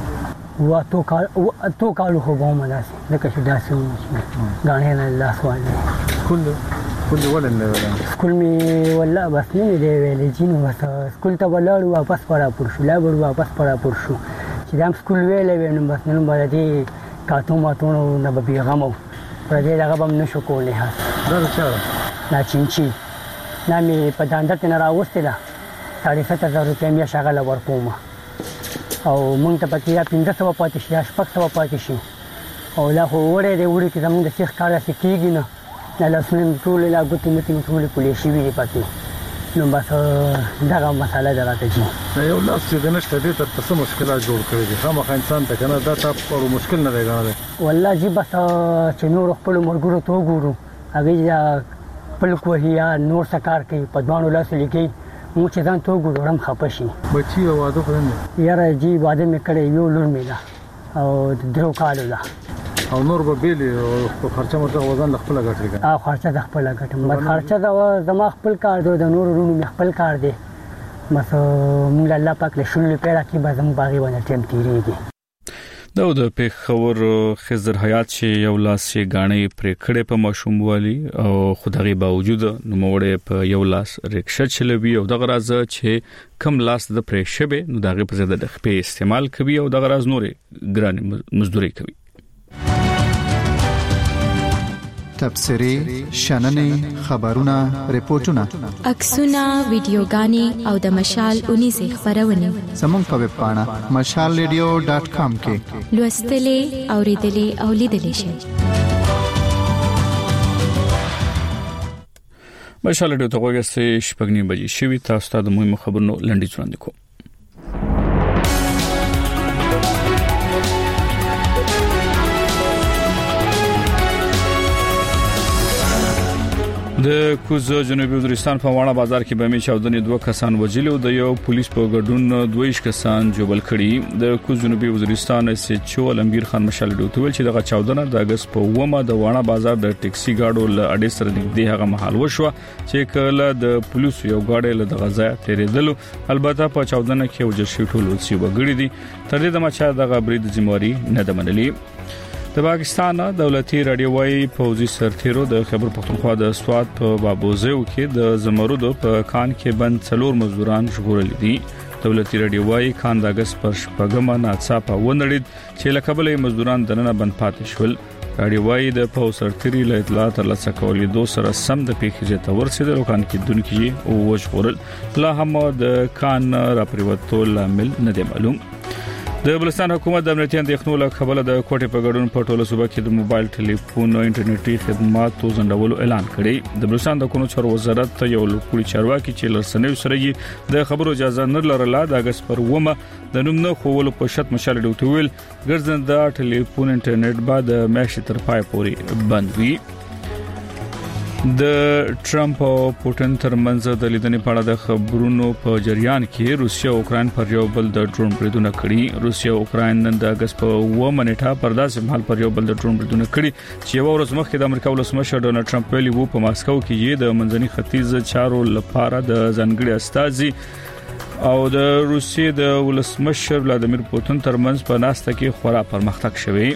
تو کالو خو به مداسي لکه چې داسې غاڼې نه لاس والي کله ولنه سکول می والله بس نه دی ویلې جنو بس سکول ته ولاړ واپس پړا پر شو لا ور واپس پړا پر شو چې دام سکول ویلې وینم بس نن باندې کاتو ماتونو نه به بیغمو پر دې هغه بم نشو کولای ها دا څه نا چینچی نا می په دانده ته راوستل 7,500 روپیا می شغله ورکوم او مونږ ته پکې یا 1500 پاتې شي یا 600 پاتې شي او لا خو وړې دې وړې کې زموږ د سیخ کار اسې کېږي نه لا سنن ټول لا ګوتې متې ټول پولیس شي وی پاتې نو بس دا مساله دراته جی یو لاس چې نشته دې تر څه مشکلات جوړ کړی دي خامخا انسان ته کنه دا تاسو مشکل نه دی غواړي والله جی بس چې نور خپل مرګورو تو ګورو هغه خپل کوه یا نور سکار کوي په دوانو لاس لګي مو چې ځان تو ګورم خپشي بچي واده کړم یاره جی واده مې کړی یو لور مې دا او درو کالو دا او نور به بیل او خرچه مرته وزن خپل غټل او خرچه د خپل غټم بس خرچه د زما خپل کار دی د نور رونو خپل کار دی بس موږ الله پاک له شنو پیدا کی به زموږ باغی باندې ټیم تیریږي د پیښور خضر حیات چې یو لاس یې غاڼې پرې کړې په ماشوم والی او خدای باوجود نو موړې په یو لاس رکشا چلوي او دغه راز چې کم لاس د پرې شبه نو دغه په زړه د خپې استعمال کوي او دغه راز نورې ګران مزدوري کوي تبصرې شننې خبرونه ریپورتونه عکسونه ویډیوګانې او د مشال 19 خبرونه زموږ په ویب پاڼه mashalradio.com کې لوستلې اوریدلې او لیدلې شئ مشال ډیو ته وګورئ شپږنی بجې شوي تاسو ته د مهمو خبرونو لنډیز وړاندې کوم د کوز جنوبي وزیرستان په واڼه بازار کې بمې چاودنې 2 کسان وژلو د یو پولیس په ګډون 22 کسان جوبل کړي د کوز جنوبي وزیرستان اس ایچ او علمگیر خان مشال ډوتول چې دغه چاودنه د اگست په 9 د واڼه بازار د ټیکسي گاډو له اډې سره نږدې هغه محل وشو چې کله د پولیس یو گاډي له دغه ځای تیرېدل البته په چاودنه کې وجل شوی ټول وسی وګړي دي تر دې د مچا دغه برید ذمہواری نه ده منلي د پاکستان دولتي رادیوي پوزي سرتیرو د خیبر پختونخوا د سواد په بابوزو کې د زمرد په کان کې بند څلور مزدوران ژغورل دي دولتي رادیوي کان د اگست پر شپږم ناڅاپه ونړید چې لکبلې مزدوران دننه بند پاتې شول رادیوي د پوزي سرتیري له اطلاعات ترلاسه کولې دوه سره سم د پیښې ته ورسېدل کان کې دونکي او وژغورل لا هم د کان را پریوتول عامل نه دی معلوم د بلوچستان حکومت د امنیتي اندېښنو له کبله د کوټې په ګډون په ټوله صوبه کې د موبایل ټلیفون او انټرنیټي خدماتو ځنډولو اعلان کړی د بلوچستان د قانون چارو وزارت یو لوکړي چارواکي چې لرسنوي سره د خبرو اجازه نه لرله د اگست پر 9 د نوم نه خوول په شت مشال ډوټویل ګرځنده ټلیفون انټرنیټ بعد میاشتې تر پای پورې بند وي د ټرمپ او پوتین ترمنځ د لیدنې په اړه د خبرونو په جریان کې روسیا او اوکرين پر یو بل د ډرون بریدونه کړي روسیا او اوکرين نن د اگست په 9 منېټه پر داسې مهال پر یو بل د ډرون بریدونه کړي چې یو ورځ مخکې د امریکا ولسمشر ډونالد ټرمپ ویلي وو په ماسکو کې یې د منځني ختیځ چارو لپاره د ځانګړي استازي او د روسیې د ولسمشر ولادمیر پوتین ترمنځ په ناسته کې خورا پرمختګ شوی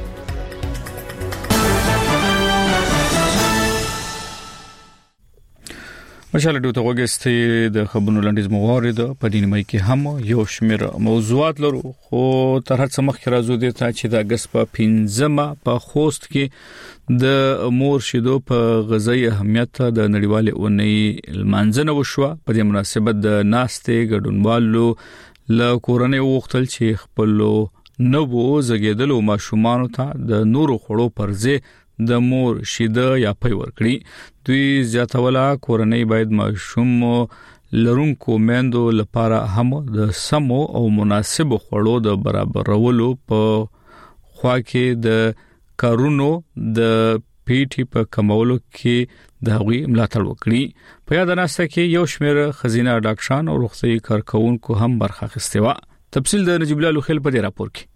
مشال ډیو ته وګورئ د خبرونو لنډیز موارد په دې نیمه کې هم یو شمېر موضوعات لرو خو تر هڅه مخکې راځو د ته چې د اگست په 15 په خوست کې د مور شیدو په غذایی اهمیت د نړیوال اونۍ لمانځنه وشوه په دې مناسبت د ناستې ګډونوالو له کورنۍ وغوښتل چې خپل نوو زګیدلو ماشومان ته د نورو خړو پرځه د مور شیده یا پي ورکړي دوی زیاتوله کورنۍ باید ماشوم لرونکو میندو لپاره هم د سمو او مناسب خوړو د برابرولو په خوا کې د کارونو د پیټي په کمولو کې د هغوی ملاتړ وکړي په یاد ناسته کې یو شمېر خزینه ډاکټران او روغتي کارکونکو هم برخه اخیستې و تفصیل د نجیب الله خیل په دې راپور کې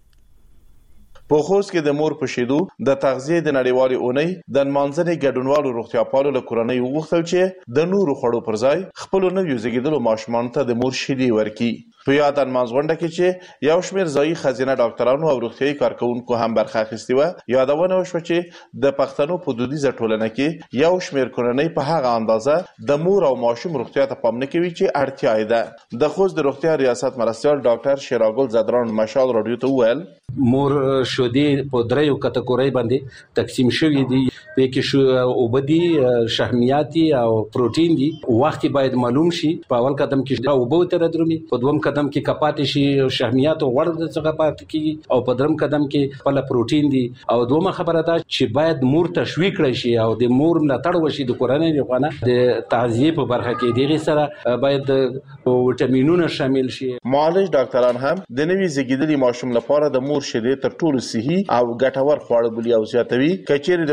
په خوست کې د مور په شیدو د تغذیه د نړیوالې اونۍ د منځنۍ ګډونوالو روغتیاپالو له کورنۍ وغوښتل چې د نورو خړو پر ځای خپل نویو زیږیدلو ماشومان ته د مور شیدې ورکړي په یاد انمازغونډه کې چې یو شمېر ځایي خزینه ډاکټرانو او روغتیايي کارکونکو هم برخه اخیستې و یادونه وشوه چې د پښتنو په دودیزه ټولنه کې یو شمېر کورنۍ په هغه اندازه د مور او ماشوم روغتیا ته پام نه کوي چې اړتیا یې ده د خوست د روغتیا ریاست مرستیال ډاکټر شیراګل زدران مشال رادیو ته وویل مور شودې په دریو کټګورۍ باندې تقسیم شوې دي په کې شو اوبدي شحمیاتي او پروتین دي وخت باید معلوم شي په اول قدم کې او به تر درومي په دوم قدم کې کپات شي شحمیات او ورد څخه پات کی او په درم قدم کې خپل پروتین دي او دومره خبره ده چې باید مور تشویق کړي شي او د مور ملاتړ وشي د کورنۍ لپاره د تغذیه په برخه کې دغه سره باید وټامینونه شامل شي معالج ډاکټران هم د نوي زیږیدلي ماشوم لپاره د مور شیدې تر ټولو صحي او ګټور خواړه بولي او زیاتوي کچېر د مور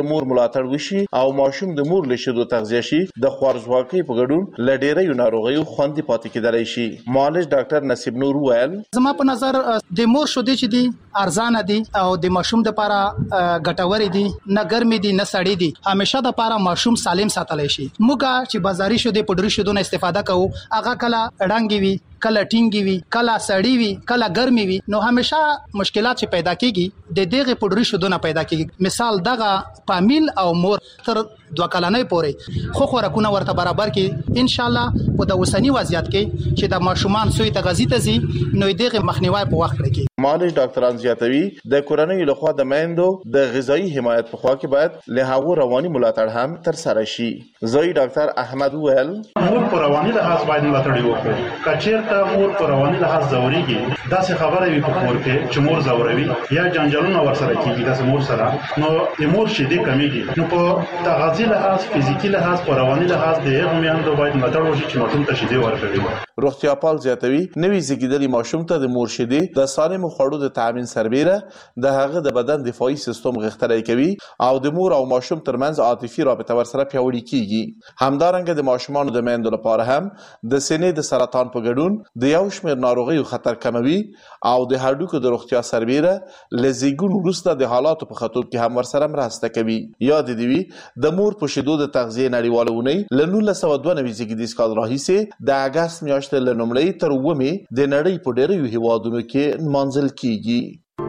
ملاتړ وشي او ماشوم د مور له شیدو تغذیه شي د خوارزواکۍ په ګډون لډېرې ناروغیو خوندي پاتې کېدلی شي. معالج ډاکټر نصیب نور ویل زما په نظر د مور شیدې چې دي ارزانه دي او د ماشوم لپاره ګټورې دي، نه ګرمې دي نه سړې دي، همیشه د لپاره ماشوم سالم ساتلی شي. موږ چې بازاري شیدې پډري شیدو نه استفاده کوو هغه کله ډنګي وي، کله ټینګي وي، کله سړی وي، کله ګرمي وي، نو همیشه مشکلات چې پیدا کیږي د دغه پډري شیدو نه پیدا کیږي. مثال دغه پامیل او مور تر 2 کلنۍ پورې خو خوراکونه ورته برابر کې ان شاء الله په د وسنی وضعیت کې چې د ماشومان سوی تغذیه تزي نو دغه مخنیوي په وخت کې. معالج ډاکټران زیاتوي د کورنۍ لخوا د میندو د غذایی حمایت په خوا کې باید له هغو رواني ملاتړ هم تر سره شي. ځای ډاکټر احمد ویل مور په رواني لحاظ باید ملاتړ وکړي. کچېرته مور په رواني لحاظ زوريږي داسې خبره وي په کور کې چې مور زوروي یا جنجالونه ورسره کیږي داسې مور سره، نو د مور شیدې کمیږي. نو په تغذیه لحاظ، فزیکی لحاظ، په رواني لحاظ د هغه میندو باید ملاتړ وشي چې ماشوم ته شیدې ورکړي. روغتیا پال زیاتوي نوې زیږیدلي ماشوم ته د مور شیدې د سالمو خوړو د تامین سربېره د هغه د بدن دفاعي سیستم غښتلی کوي او د مور او ماشوم ترمنځ عاطفي رابطه ورسره پیاوړې کیږي. همدارنګه د ماشومانو د میندو لپاره هم د سینې د سرطان په ګډون د یو شمېر ناروغیو خطر کموي او د هډوکو د روغتیا سربېره له زیږون وروسته د حالاتو په ښه توب کې هم ورسره مرسته کوي. یاد دې وي د مور په شیدو د تغذیې نړیواله اونۍ له 1992 زیږدیز کال راهیسې د اګست میاشتې له لومړۍ تر 9 د نړۍ په ډېرو هیوادونو کې نمانځل کیږي.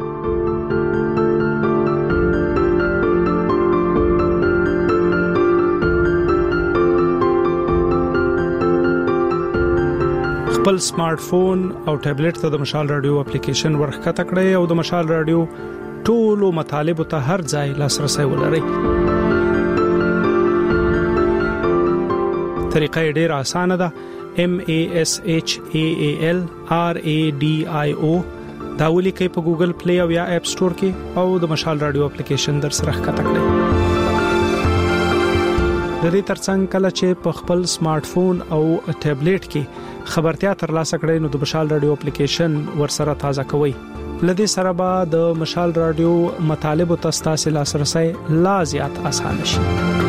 خپل سمارټ فون او ټابلیټ ته د مشال رادیو اپلیکیشن ورخکته کړئ او د مشال رادیو ټولو مطالب ته هر ځای لاسرسي ولرئ. طریقه ډېره اسانه ده. MASHAAL RADIO دا ولیکئ په ګوګل پلی او یا اپ سٹور کې او د مشال رادیو اپلیکیشن در سره ښکته کړئ. د دې ترڅنګ کله چې په خپل سمارټ فون او ټابلیټ کې خبرتیا ترلاسه کړئ نو د مشال رادیو اپلیکیشن ورسره تازه کوئ. لدې سره به د مشال رادیو مطالب او تاسو لاسرسي لا زیات اسانه شي.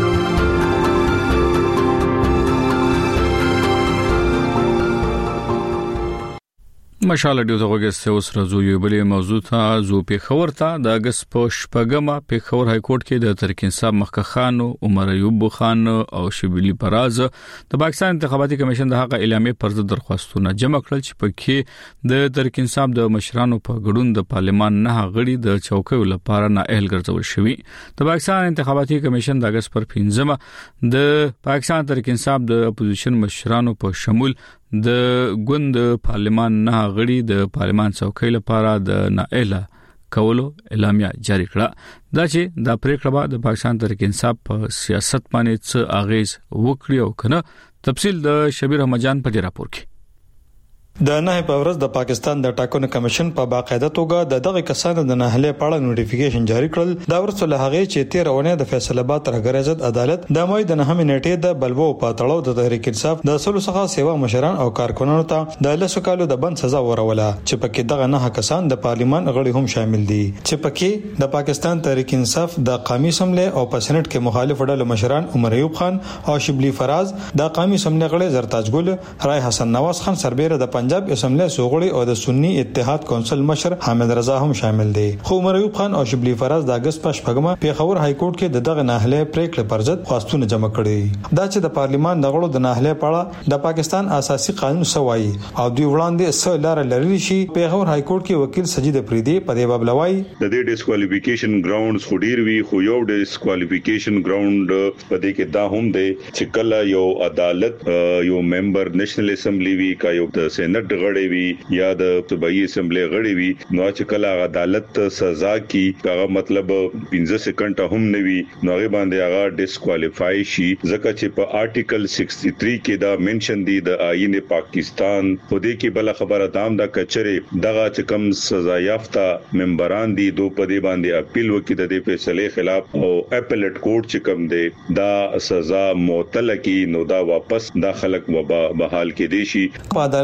مشال رادیو ته وګورئ اوس راځو یو بلې موضوع ته زو پیښور ته د اگست په شپږمه پیښور های کورټ کې د ترکین صاحب مخکښ خان عمر ایوب خان او شبلی پراز د پاکستان انتخاباتي کمیشن د حق اعلامیه پر ضد درخواستونه جمع کړل چې پکې د ترکین صاحب د مشرانو په ګډون د پارلمان نه غړي د چوکیو لپاره نااهل ګرځول شوی. د پاکستان انتخاباتي کمیشن د اگست پر 15مه د پاکستان ترکین صاحب د اپوزیشن مشرانو په شمول د ګوند پارلمان نه غړي د پارلمان څوکۍ لپاره د نااهله کولو اعلامیه جاری کړه. دا چې د پریکړه به د پاکستان تحریک انصاف په سیاست باندې څه اغیز وکړي او کنه. تفصیل د شبیر احمد جان په راپور کې. د نه په ورځ د پاکستان د ټاکنو کمیشن په باقاعده توګه دغه کسانو د نهله پاړه نوټیفیکیشن جاری کړل. دا ورسره هغه چې 13 ونه د فیصله باد ترغره عزت عدالت د مې د نهمه نیټه د بلوو په تړاو د تحریک انصاف د اصل څخه سیوا مشران او کارکونانو ته د لسو کالو د بند سزا وروله چې پکې دغه نه کسان د پارلیمان غړي هم شامل دي چې پکې د پاکستان تحریک انصاف د قومي سملې او په سېنات کې مخالف ډلو مشران عمر ایوب خان او شبلی فراز، د قومي سملې غړي زرتاج ګل، رای حسن نواز خان سربېره د پنجاب اسمبلی سوغړي او د سنی اتحاد کونسل مشر حامد رضا هم شامل دي. خو عمر ایوب خان او شبلی فراز د اگست په شپږمه پیښور های کورټ کې دغه نهله پریکړه پر ضد خواستونه جمع کړي. دا چې د پارلیمان د غړو د نهله پاړه د پاکستان اساسي قانون سوای او دوی وړاندې سلار لري شي. پیښور های کورټ کې وکیل سجید پریدي په دې باب لوي د دې ډیسکوالیفیکیشن ګراوندز خو ډیر وی، خو یو ډیسکوالیفیکیشن ګراوند په دې کې دا هم دی چې کله یو عدالت یو ممبر نېشنل اسمبلی وی کا یو د سېنات غړي وی یا د صوبایي اسمبلی غړي وی، نو چې کله عدالت سزا کی هغه مطلب 15 سکند هم نه وی نو هغه باندې هغه ډیسکوالیفای شي. ځکه چې په آرټیکل 63 کې دا منشن دی د آئین پاکستان. په دې کې بل خبره دام دا کچره دغه چې کم سزا یافته ممبران دي دو په دې باندې اپیل وکړي د دې فیصله خلاف او اپیلیټ کورټ چې کم دی دا سزا معطل کی نو دا واپس دا خلک وبا بحال کې دي شي. په عدالت کې د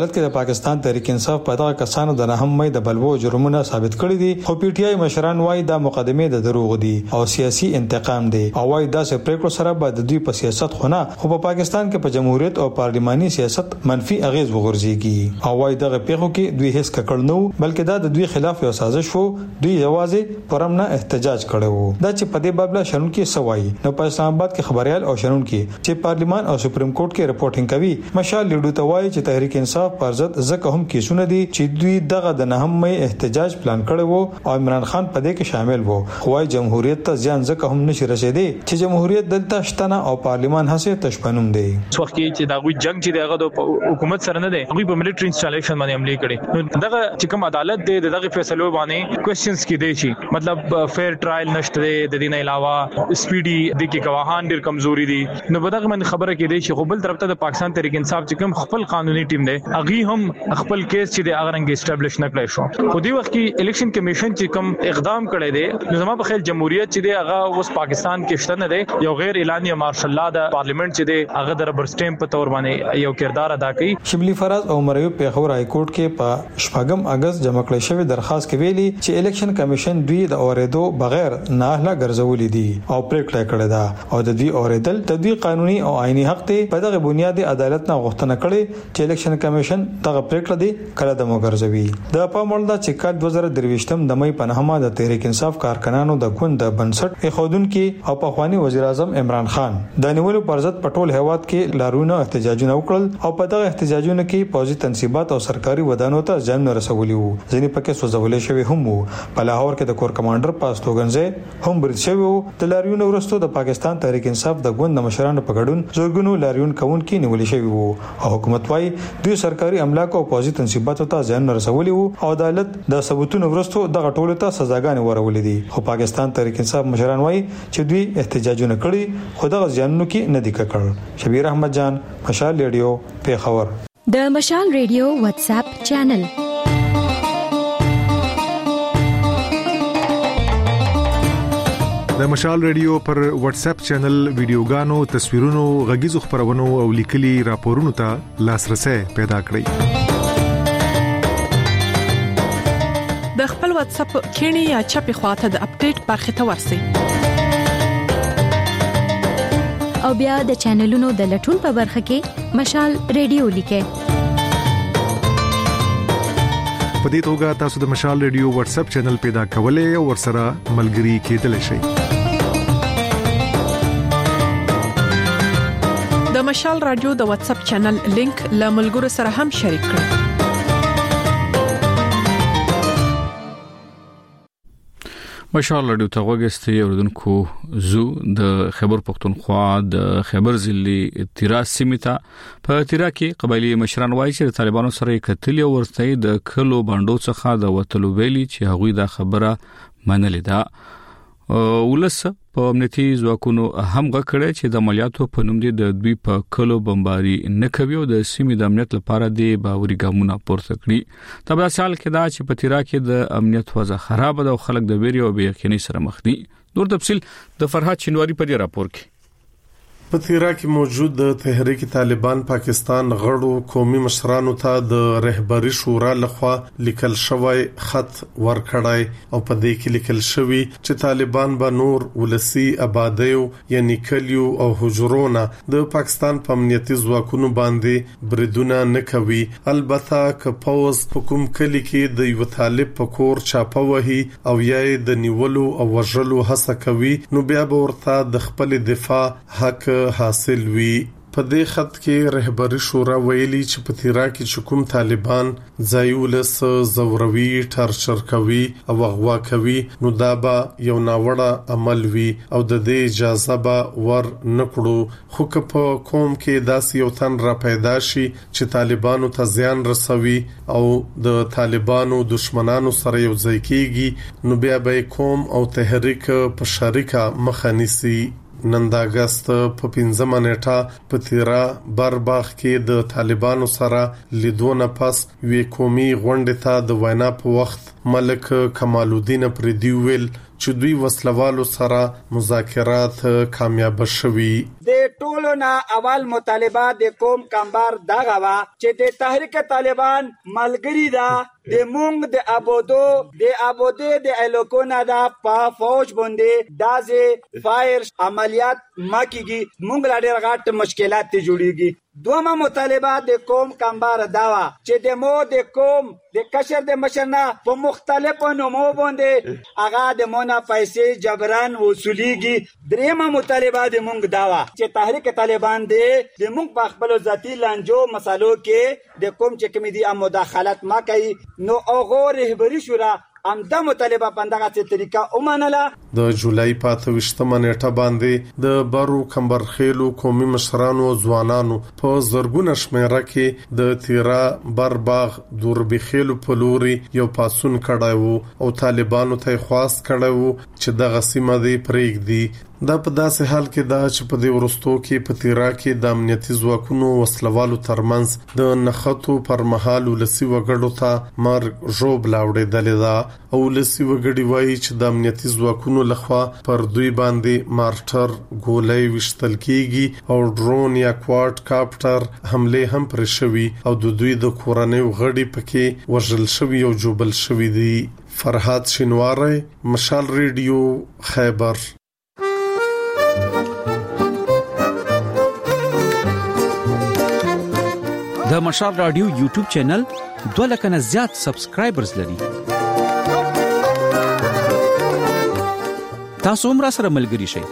پاکستان تحریک انصاف په دغه کسانو د نه هم مې د بلوو جرمونه ثابت کړي دي، خو پی ټی آی مشران وايي دا مقدمه د دروغ دي او سیاسي انتقام دی او وايي دا چې پریکړه سره به د دوی په سیاست خونه خو په پاکستان کې په جمهوریت او پارلماني سیاست منفي اغیز وغورځيږي او وايي دغه پیښو کې دوی هیڅ ککړ نه بلکې دا د دوی خلاف یو سازش وو، دوی یوازې پرمنه احتجاج کړو. دا چې په دې بابله شنن کې سوای نو په اسلام آباد کې خبريال او شنن کې چې پارلمان او سپریم کورټ کې رپورټینګ کوي مشال لیډو ته وایي چې تحریک انصاف پر ضد زکه هم کیسونه دي چې دوی دغه د نه هم احتجاج پلان کړی وو او عمران خان په دې کې شامل وو، خو وايي جمهوریت ته ځان زکه هم نشي رسیدي چې جمهوریت دلته شتنه او پارلمان هڅه تشپنوم دی. څوک چې دا غوي جنگ چې دغه د حکومت سره نه دی، غوي په ملټری انسټالیشن باندې عملي کړي نو دغه چې کوم عدالت دی دغه فیصلو باندې کوېسچنز کې دی شي، مطلب فیر ټرایل نشته د دې نه علاوه سپیډي د کې گواهان ډیر کمزوري دي نو بدغه من خبره کې دی چې خپل طرف ته د پاکستان تحریک انصاف چې کوم خپل قانوني ټیم دی اغي هم خپل کیس چې د اغرنګ اسټابلیش نه کړی شو. خو دی وخت کې الیکشن کمیشن چې کوم اقدام کړی دی نو زما په خیال جمهوریت چې دی هغه اوس پاکستان کې شته نه دی، یو غیر اعلاني مارشل لا د پارلیمنت چې دی هغه د ربر سټیمپ په تور باندې یو کردار ادا کوي. شبلی فراز او مریو پیښور های کورټ کې په شپږم اگست جمع کړی شوی درخواست کې ویلي چې الیکشن کمیشن دوی د اوریدو بغیر نه اهله ګرځولې دي او پریکړه کړې ده او د دوی اوریدل د دوی قانوني او آئینی حق ته په دغه بنیادی عدالت نه غوښتنه کړې چې الیکشن کمیشن دغه پریکړه دی کله د موګرځوي. د پاموړ د چکال 2023 د مې په نهمه د تحریک انصاف کارکنانو د ګوند د بنسټ خودونکو او په خواني وزیر اعظم عمران خان د نیولو پر ضد پټول هواد کې لارونه احتجاجونه وکړل او په دغه احتجاجونو کې پوځي تنصیبات او سرکاري ودانو ته ځان رسولي وو، ځینې پکې سوځولې شوی هم وو. په لاهور کې د کور کمانډر پاستوګنځه هم برید شوی وو. د لاریون ورستو د پاکستان تحریک انصاف د ګوند مشرانو په ګډون زورګونو لاریون کوونکي نیولې شوی وو او حکومت وايي دوی سرکاري املاک او پوځي تنصیباتو ته ځان رسولي وو او عدالت د ثبوتونو ورستو دغه ټولو ته سزاګانې ورولې دي. خو پاکستان تحریک انصاف مشران وايي چې دوی احتجاجونه کړي خو دغه ځانونو کې نه دي کړل. شبیر احمد جان، مشال ریډیو، پیښور. د مشال ریډیو واتس اپ چینل د مشال ریډیو پر واتس اپ چینل ویډیوګانو، تصویرونو، غږیزو خبرونو او لیکلي راپورونو ته لاسرسي پیدا کړئ. د خپل واتس اپ کینی یا چپی خواته د اپډیټ برخه ته ورسئ او بیا د چینلونو د لټون په برخه کې مشال ریډیو لیکئ. په دې توګه تاسو د مشال ریډیو واتس اپ چینل پیدا کولای او ورسره ملګري کېدلی شئ. د مشال رادیو د واتس اپ چینل لینک له ملګرو سره هم شریک کړئ. مشال رادیو ته وګورئ اوردونکو زو د خیبر پختونخوا د خیبر ضلع تیراس سیمه په تیرا کې قبایلی مشران وایي چې طالبانو سره کتل او ورته د کلو باندو څخه د وټلو ویلي چې هغوی دا خبره منلې ده. ولس په امنیتي ځواکونو هم غکړي چې د عملیاتو په نوم د دوی په کلو بمباري نه کوي او د سیمې د امنیت لپاره د باوري ګامونه پورته کړي. تبع سال کې دا چې په تیرا کې د امنیت وضع خراب ده او خلک د ویري او بې یقیني سره مخ دي. نور تفصيل د فرحات شینواری په دې راپور کې. په تیرا کې موجود د تحریک طالبان پاکستان غړو قومي مشرانو ته د رهبری شورا لخوا لیکل شوی خط ورکړای او په دې کې لیکل شوی چې طالبان به نور ولسی آبادیو یعنی کلیو او حجرونه د پاکستان په امنیتي ځواکونو باندې بریدونه نه کوي. البته که پوز حکومت کلی کې د یو طالب په کور چاپه وهي او یې د نیولو او وژلو هڅه کوي نو بیا به ورته د خپل دفاع حق حاصل وي. په دې خط کې رهبری شورا ویلي چې په تیرا کې کوم طالبان ځایولس زوروي ټارچر کوي او غوا کوي نو دا به یو ناوړه عمل وي او د دې اجازه به ور نکړو. خو که په قوم کې داسې یو تن را پیدا شي چې طالبانو ته زیان رسوي او د طالبانو دشمنانو سره یو ځای کیږي نو بیا به قوم او تحریک په شریکه مخنیسي. نن د اگست په 15 نیټه په تیرا برباخ کې د طالبانو سره لیدونه پس وی قومي غونډه ته د وینا په وخت ملک کمال الدین پردی ویل چې دوی وسلوالو سره مذاکرات کامیاب شوي. د ټولو نه اول مطالبه د قوم کمبار دغه وا چې د تحریک طالبان ملګری دا د مونږ د ابودو د الکونا دا په فوج باندې دازه فایر عملیات مکیږي مونږ لا ډېر غټ مشکلات جوړیږي. دوما مطالبه د قوم کمبار داوا چې د مو د قوم د کشر د مشرنا په مختلفو نومو باندې هغه د مونږه پیسې جبران وصولیږي. دریمه مطالبه د مونږ داوا چې تحریک طالبان دی د مونږ په خپل ذاتی لانجو مسالو کې د قوم چې کوم دي مداخلت ما کوي نو هغه رهبری شورا امدا مطالبه پندغه طریقه اومنله. د جولای په 28مه نیټه باندې د بارو کمبرخیلو قومي مشرانو ځوانانو په زرګونه شمیره کې د تیرا برباغ دوربخیلو په لوري یو پاسون کړای وو او طالبانو ته خواست کړای وو چې د غسیمه دی پرېږدي. دا په داسې حال کې دا چې په دې ورستو کې په تیرا کې د امنیتي ځواکونو وسلوالو ترمنځ د نخښتو پر مهال ولسی وګړو ته مرګ ژوب لاوړېدلې ده او ولسی وګړي وایي چې د امنیتي ځواکونو لخوا پر دوی باندې مارټر ګولۍ وشتل کیږي او ډرون یا کوارټ کاپټر حمله هم پر شوي او د دوی د کورنۍ غړي پکې وژل شوي او جوبل شوي دي. فرحات شینواری، مشال ریډیو، خیبر. د مشال رادیو یوټیوب چینل 2 لک نه زیات سبسکرایبرز لري. تاسو هم را سره ملګری شئ.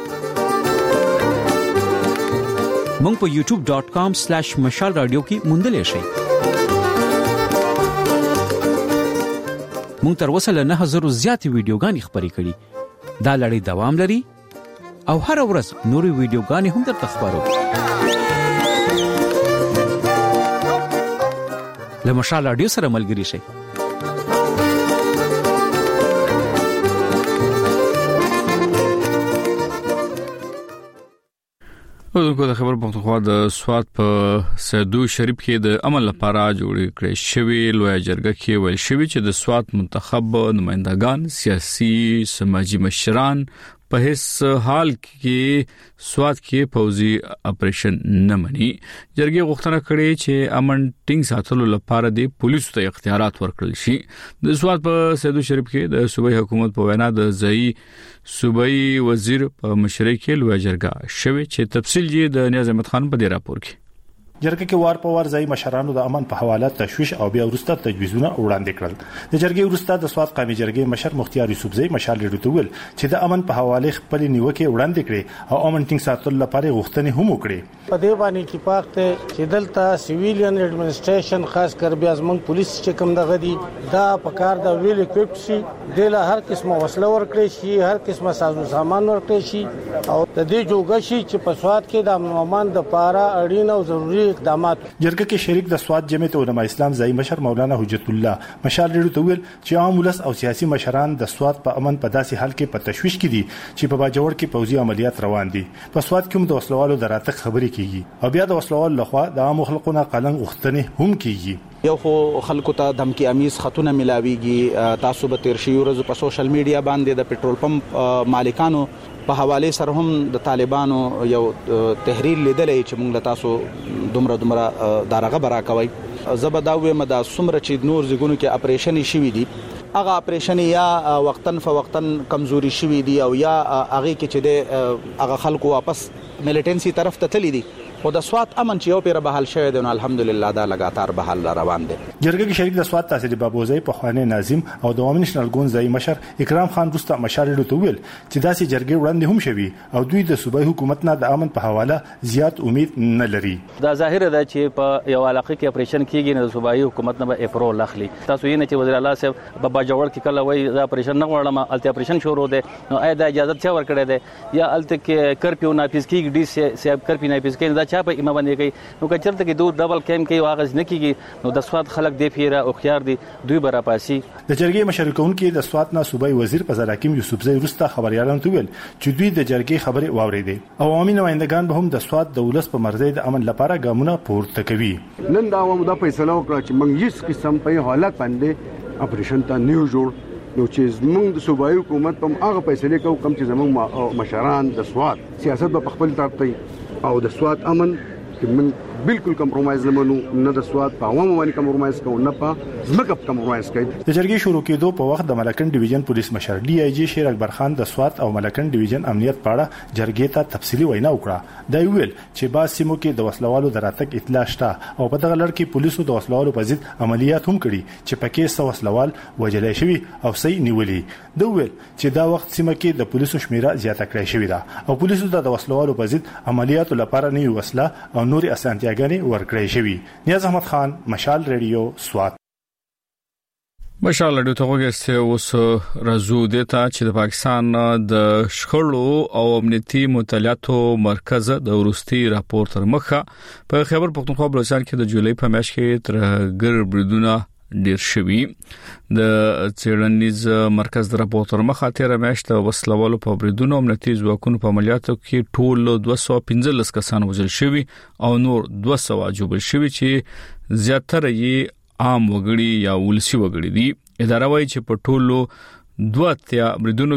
مونږ په youtube.com/mashal radio کې موندلې شئ. مونږ تر اوسه له 9000 زیات ویډیوګانې خپرې کړي. دا لړۍ دوام لري او هر ورځ نوري ویډیوګانې هم درته خبرو. له مشال رادیو سره ملګری شئ. دغه خبر پښتونخوا د سواد په سیدو شریف کې د عمل لپاره جوړ کړی شوی لوی جرګه کې ویل شوی چې د سواد منتخب نمائندگان سیاسي سماجی مشران په هیڅ حال کې سواد کې فوزي اپریشن نه مني. جرګې غوښتنه کړې چې امن ټینګ ساتلو لپاره د پولیسو ته اختیارات ورکړل شي. د سواد په سیدو شریف کې د صوبایي حکومت په وینا د ځای صوبایي وزیر په مشرۍ کې لوی جرګه شوی چې تفصیل یې د نیاز احمد خان په دې راپور کې. جرګه کې وار په وار ځای مشرانو د امن په حواله تشويش او بیا ورسته تجویزونه وړاندې کړل. د جرګې ورسته د سواد قومي جرګې مشر مختیار یوسفزئی مشال لري چې د امن په حواله خپل نیوکه وړاندې کړي او امن ټینګ ساتلو لپاره غوښتنې هم وکړي. په دې باندې اتفاق ته چې دلته سیویلین ایڈمنسټریشن خاص کر بیا زمونږ پولیس چې کوم دغه دي دا په کار د ویل اکوپډ شي د هر قسمه وسله ورکړي شي هر قسمه سازو سامان ورکړي شي او د دې جوګه شي چې په سواد کې د امن د لپاره اړین او ضروري اقدامات. جرګه کې شریک د سواد جمعیت علماء اسلام ځای مشر مولانا حجت الله مشال لري چې عام ولس او سیاسي مشران د سواد په امن په داسې حال کې په تشويش کې دي چې په باجوړ کې پوځي عملیات روان دي. په سواد کې هم د وسلوالو دراتک خبرې کیږي او بیا د وسلوالو لخوا د عام خلکو نه قلنګ غوښتنې هم کیږي. یو خو خلکو ته دمکی امیز خطونه ملاويږي. تاسو به تیر شي ورځ په سوشل میډیا باندې د پېټرول پمپ مالکانو په حواله سره هم د طالبانو یو تحریل لیدلې چې موږ له تاسو دومره دارغه برا کوي. زبداوي مدا سمره چې نور زګونو کې اپریشن شي دي هغه اپریشن یا وقتن فوقتن کمزوري شوي دي او یا هغه کې چې د هغه خلکو واپس ملیټنسي طرف ته تللی دي او د سواد امن چې یو پیر بحال شوی دی نو الحمدلله دا لګاتار بحال روان دي. جرګه کې شریک د سواد تحصیل بابوزی په خوانه ناظم او د عوامي نشنل ګوند ځای مشر اکرام خان دوسته مشارلو ته ویل چې داسې جرګې وړاندې هم شوي او دوی د صوبایي حکومت نه د امن په حواله زیات امید نه لري. دا ظاهر ده چې په یو علاقه کې اپریشن کیږي نه د صوبایي حکومت نه به اپرول اخلي. تاسو یې نه چې وزیر اعلی صاحب په باجوړ کې کله وایي دا اپریشن نه غواړم الته اپریشن شروع ده نو آیا دا اجازه چا ورکړه ده یا الته کې کرپیو نافذ کیږي ډي صاحب کرپیو نافذ کړي دا چا په ایمه باندې کوي نو کچرته کې دوه ډبل کیم کوي واغز نه کیږي نو د سواد خلک دی پیره او خيار دي دوی برا پاسي. د جرګې مشرکون کې د سواد نه صوبایي وزیر په زراکیم یوسفزئی ورسته خبريالان ته ویل چې دوی د جرګې خبرې واوریدي او عوامي نمائندگان به هم د سواد د ولس په مرزي د امن لپاره ګامونه پورته کوي. نن دا عوامو د فیصله وکړه چې موږ هیڅ قسم په حالت باندې اپریشن ته نیو جوړ نو چې موږ د صوبایي حکومت په هغه فیصله کوو کوم چې زموږ مشران د سواد سیاست په خپل ترتیب او د سواد امن من بالکل کمپرمایز نه منو نه د سواد په عوامو باندې کمپرمایز کوو نه په ځمکه کمپرمایز کوي. د جرګې شروع کېدو په وخت د ملکن ډیویژن پولیس مشر ډي آی جی شیر اکبر خان د سواد او ملکن ډیویژن امنیت په اړه جرګې ته تفصیلي وینا وکړه. دا ویل چې باز سیمو کې د وسلوالو د راتګ اطلاع شته او په دغه لړ کې پولیسو د وسلوالو په ضد عملیات هم کړي چې پکې 100 وسلوال وژل شوي او صحیح نیولي. دا ویل چې دا وخت سیمه کې د پولیسو شمیره زیاته کړې شوې ده او پولیسو د وسلوالو په ضد عملیاتو لپاره نوې وسله او نوري اسانتیاګانې ورکړې شوې. نیاز احمد خان، مشال ریډیو، سوات. مشال ریډیو ته وګورئ اوس راځو دته چې د پاکستان د شخړو او امنیتي مطالعاتو مرکز د ورستي راپور تر مخه په خیبر پختونخوا بلوچستان کې د جولای په میاشت کې ترهګر بریدونه ډیر شوي. د چیرنیز مرکز د راپور تر مخه تیر میاشت وسلوالو په بریدونو امنیتي ځواکونو په عملیاتو کې ټول 215 کسان وژل شوي او نور 200 جوړل شوي چې زیاتره یې عام وګړي یا ولسی وګړي دي. اداره وايي چې په ټولو 2 بریدونو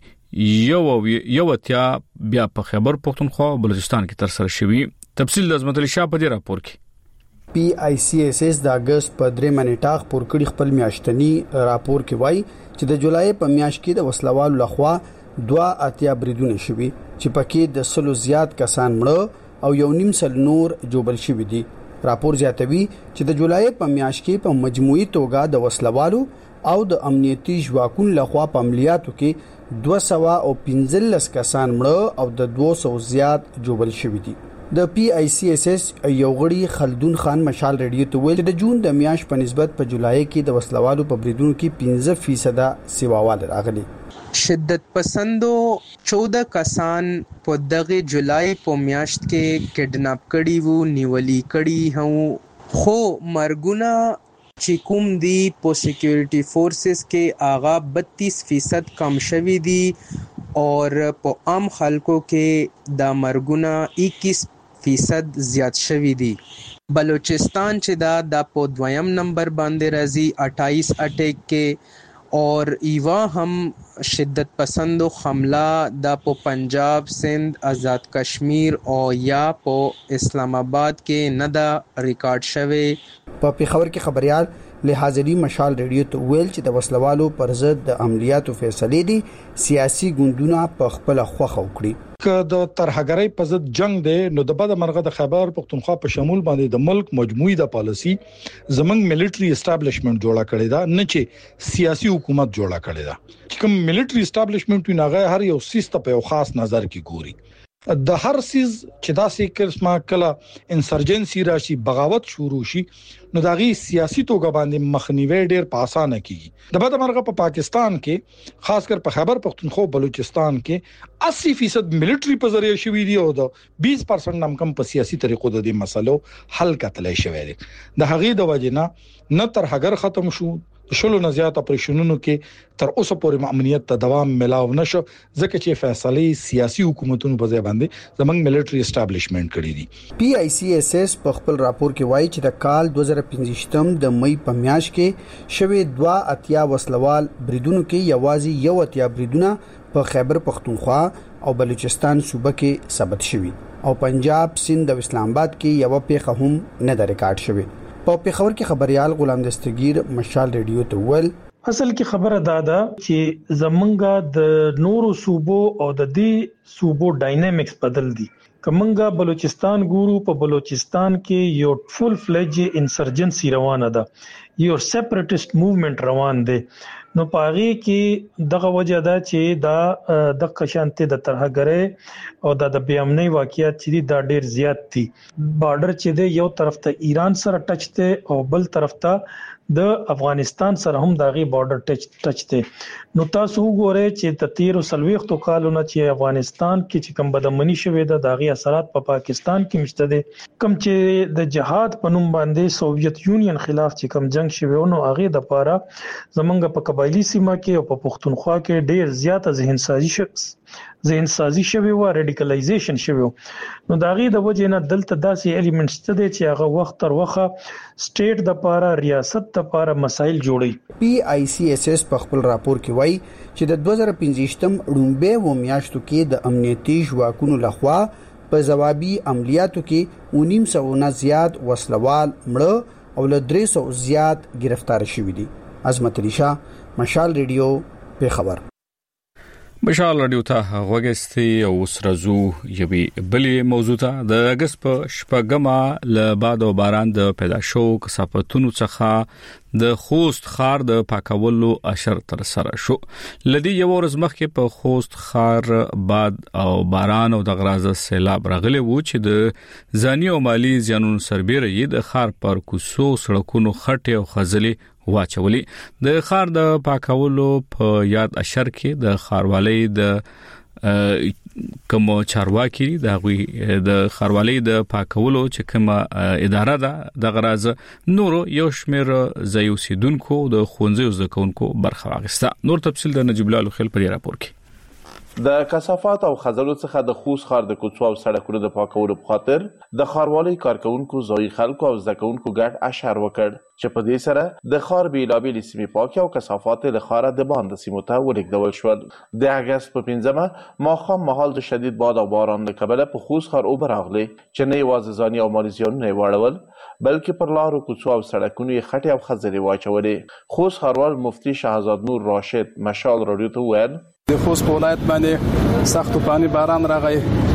کې یو اتیا بیا په خیبر پختونخوا بلوچستان کې تر سره شوي. تفصیل د عظمت علي شاه په دې راپور کې. پی آی سی ایس ایس د اگست په 3 منټه خبر کړي خپل میاشتنی راپور کې وایي چې د جولای په میاشت کې د وسلوالو لخوا 2 اتیا بریدونه شوي چې پکې د 100 زیات کسان مړه او 1.5 نور جوړل شوي دي. راپور زیاتوي چې د جولای په میاشت کې په مجموعي توګه د وسلوالو او د امنیتي ځواکونو لخوا په عملیاتو کې 215 کسان مړه او د 200 زیات جوړل شوي دي. د پی آی سی ایس ایس یو غړي خلدون خان مشال ریډیو ته ویل د جون د میاشت په نسبت په جولای کې د وسلوالو په بریدونو کې 15% سیواوال راغلي. شدت پسندو 14 کسان په دغه جولای په میاشت کې کډناپ کړي وو، نیولي کړي هو، خو مرګونه چې کوم دی په سکیورټي فورسز کې آغا 32% کم شوي دي اور په عام خلکو کې دا مرګونه 21% زیات شوي دي. بلوچستان چې دا په 2م نمبر باندې راځي 28 اٹیک کې اور ایوا هم شدت پسندو حمله دا په پنجاب، سندھ، آزاد کشمیر او یا په اسلام آباد کې نه دا ریکارډ شوی. په پیښور کې خبريال لحاظري مشال ریډیو ته ویل چې د وسلوالو پر ضد د عملیاتو فیصله دي سیاسي ګوندونه په خپل خوخه وکړي. که د ترهګرۍ په ضد جنگ دی نو د بده مرغه د خیبر پختونخوا په شمول باندې د ملک مجموعي د پالیسی زمنګ ملټري اسټابلیشمنت جوړه کړی دا نه چې سیاسي حکومت جوړه کړی دا. چې کوم ملټري اسټابلیشمنت نه هر یو سیستم په یو خاص نظر کې ګوري. د هر سیز چې داسې قسمه کله انسرجنسي راشي، بغاوت شروع شي، نو داغي سیاسي توګه باندې مخنیوي ډیر په اسانه کیږي. د بده مرغه په پاکستان کې خاص کر په خیبر پختونخوا بلوچستان کې 80% ملټري په ذریعہ شوې دي او د 20% نم کم په سیاسي طریقو د دې مسلو حل کتلای شوی دی. د هغې د وجنه نه تر هغه ختم شو، شلو نه زیات اپریشنونو کې تر اوسه پورې امنیت ته دوام ملاو نشو ځکه چې فیصله سیاسي حکومتونو په ځای باندې زمنګ ملټري اسټابلیشمنت کړی دي. پی آی سی ایس ایس په خپل راپور کې وایي چې د کال 2015 د مې په میاشت کې شوه 2 اتیا وسلوال بریدونو کې یوازې یو اتیا بریدونه په خیبر پختونخوا او بلوچستان صوبه کې ثبت شوي او پنجاب، سندھ او اسلام آباد کې یو پیښه هم نه د ریکارډ شوی. په پیښور کې خبريال غلام دستگیر مشال ریډیو ته ول اصل کې خبره دادا چې زمونږه د نورو صوبو او د دې صوبو ډاینامیکس بدل دي. کومنګا بلوچستان ګورو، په بلوچستان کې یو فول فلیج انسرجنسي روانه ده، یو سیپریټیست موومېنټ روان دی. نو پاغي کې دغه وجه ده چې دا د قشانته د ترهګرۍ او د بیامنۍ واقعیت چې دا ډیر زیات دي. بارډر چې دی یو طرف ته ایران سره ټچ دی او بل طرف ته د افغانستان سره هم دغه بارډر ټچ دی. نو تاسو وګورئ چې د 13 کالونو چې افغانستان کې چې کوم بدمنی شوې ده دغه اثرات په پاکستان کې مشته دي. کوم چې د جهاد په نوم باندې سوویت یونین خلاف چې کوم جنگ جنگ شوی نو هغه د پاره زمونږ په قبایلی سیمه کې او په پښتونخوا کې ډیر زیاته ذهن سازي شوی و ریډیکلایزیشن شوی نو دا غي د وجه نه دلته داسې الیمنټس ته دي چې هغه وخت تر وخه سټیټ د پاره ریاست د پاره مسایل جوړي پی آی سی ایس ایس په خپل راپور کې وایي چې د 2015م رومبه و میاشتو کې د امنیتي ځواکونو لخوا په جوابي عملیاتو کې 1900 نه زیات وسلوال مړه او له 300 زیات گرفتار شوي دي. عظمت علي شاه، مشال ریډیو، پیښور. مشال رادیو ته غوږستي او سرزو یوي بلې موضوع ته د اگست په شپږمه له باد او باران د پیدا شو کثافتونو څخه د خوست خار د پاکولو اشر تر سره شو. لدی یو ورځ مخکې په خوست خار باد او باران او د غرازه سیلاب راغلی وو چې د ځاني او مالی زیانونو سربېره یې د خار پر کوڅو سړکونو خټې او خزلي واچولي. د خار د پاکولو په یاد اشر کې د خاروالۍ د کوم چارواکي د غوي د خاروالۍ د پاکولو چې کوم اداره ده د غراز نورو یو شمیر زيوسیدونکو د خونځو زکونکو برخه واغسته. نور تفصیل د نجیب الله خیل په راپور کې. د کثافات او خزلو څخه د خوست خار د کوڅو او سړکونو د پاکولو په خاطر د خاروالۍ کارکونکو ځای خلکو او زکونکو ګډ اشر وکړ چې په دې سره د خار بیلابېل سیمې پاکي او کثافات له خاره د باندې سیمو ته ولېږدول شول. د اگست په 15مه ماښام مهال د شدید باد او باران له کبله په خوست خار اوبه راغلي چې نه یوازې ځاني او مالي زیانونه یې واړول بلکې پر لارو کوڅو او سړکونو یې خټې او خزلې واچولې. خوست خاروال مفتي شهزاد نور راشد مشال رادیو ته وویل د خوست ولایت باندې سخت طوفاني باران راغی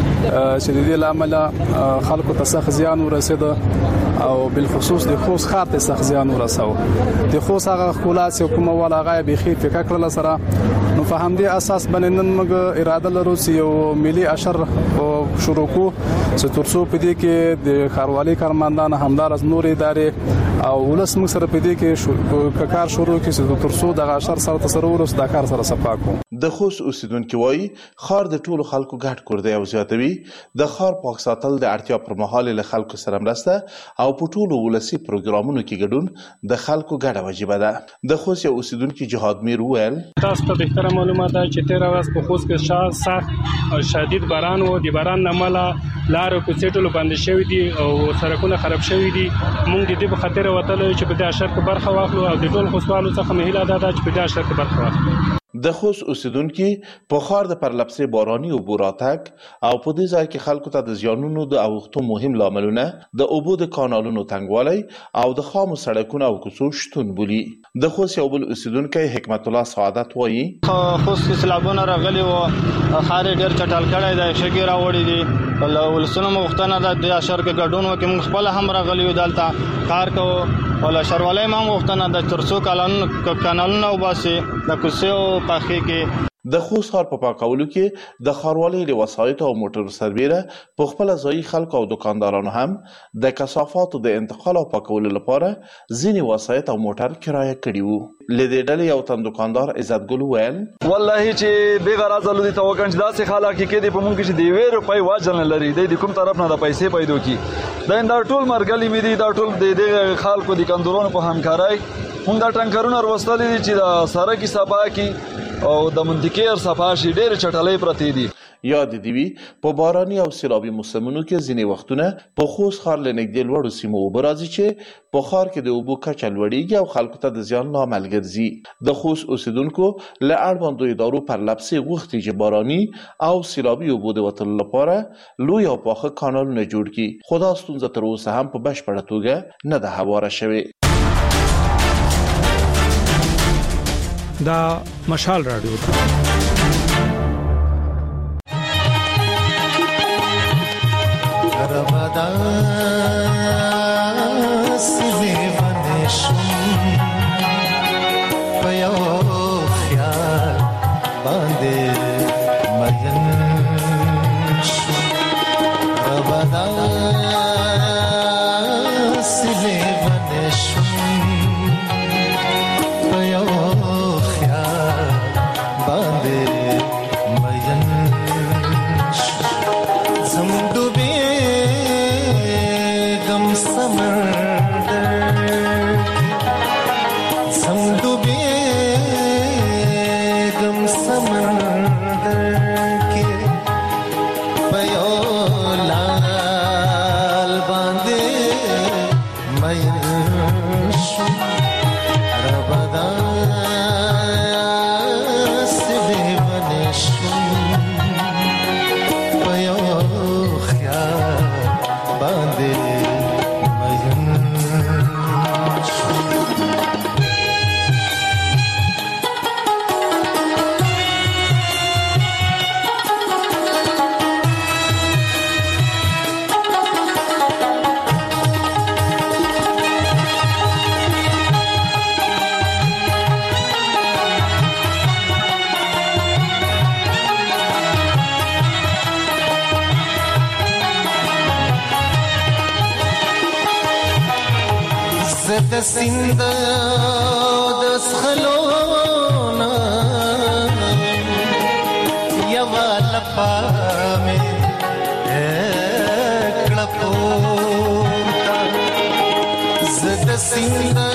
چې د دې لامل خلکو ته سخت زیان ورسید او بالخصوص د خوست خار ته سخت زیان ورساو. د خوست هغه خلاص حکومت ولاغه بيخي فکر کړل سره نو فهم دي اساس باندې نن موږ اراده لرو چې یو ملي اشر شروع کو چې ترڅو په دې کې د خاروالۍ کارمندان همدار از نور ادارې او ولس موږ سره په دې کې کار شروع کړي چې ترڅو د اشر سره تصور وس د کار سره صفاکو. د خوست اوسیدونکو وایي خار د ټولو خلکو ګډ کور دی او زیاتوي د خار پاک ساتل د اړتیا پر مهال له خلکو سره مرسته او په ټولو ولسی پروګرامونو کې ګډون د خلکو ګډه وجیبه ده. د خوست اوسیدونکو جهاد میر ویل تاسو ته بهتره معلومات ده چې 13 ورځې په خوست کې سخت او شدید باران وو. د باران نامله لارو کوڅې ټول بند شوې دي او سړکونه خراب شوې دي. موږ د دې په خاطر وتل چې په دې اشر کې برخه واخلو او د ټول خوستوالو څخه مهیله ده چې په دې اشر کې برخه واخلو. د خوست اوسیدونکو په خار د پرلپسې باراني او بوراتک او په دې ځای کې خلکو ته د زیانونو د اوختو مهم لاملونه د اوبو د کانالونو تنګوالی او د خامو سړکونو او کوڅو شتون بولي. د خوست یو بل اوسیدونکو حکمت الله سعادت وایي خوست سیلابونه راغلي وو خار ډېر چټل کړی دی شګې راوړي دي ولسونه مغختنه د اشر کې ګډون وکړي موږ خپل هم راغلي یو دلته کار کوو ولا شروالۍ ما مغختنه د ترڅو کانالونه وباسي د کوڅو پاخي کې. د خوست خار په پاکولو کې د خاروالۍ له وسایط او موټر سربېره په خپل ځای خلک او دکاندارانو هم د کثافاتو د انتقال او پاکولو لپاره ځینې وسایط او موټر کرایه کړي وو. لدې ډلې یو تن دکاندار عزت ګل ویل والله چې به غرض لدی توګه چې داسې خلک کې د پمون کې چې دی ویرو پای واجل نه لري د کوم طرف نه د پیسې پیدا کی دا ټول مرګلي مې دي دا ټول د خلکو د کندورونو په همکارای موږ دا ټانکرونه وروستل دي چې د سره کې صفا کی او د منطقې صفا شي ډېر چټلې پرتی دي. یاد دی وی په باراني او سیلابي موسمونو کې ځینې وختونه په خوست خار لنګدل وړو سیمو وبرازي چې په خار کې د اوبو کچه لوړیږي او خلکو ته د زیان لامل ګرځي. د خوست اوسیدونکو له اړوندو ادارو پر لپسې غوښتي چې باراني او سیلابي اوبو د وتلو لپاره لوی او پاخه کانالونه جوړ کړي. خو دا ستونزه تر اوسه هم په بشپړه توګه نه ده هواره شوې. دا مشال رادیو ده. ربدا سیوانه شوم پيو خیال باندې مگن شوم ربدا سیوانه شوم پيو خیال باندې سیند د سخلونا یوا لپا مې کړه پورته زد سیند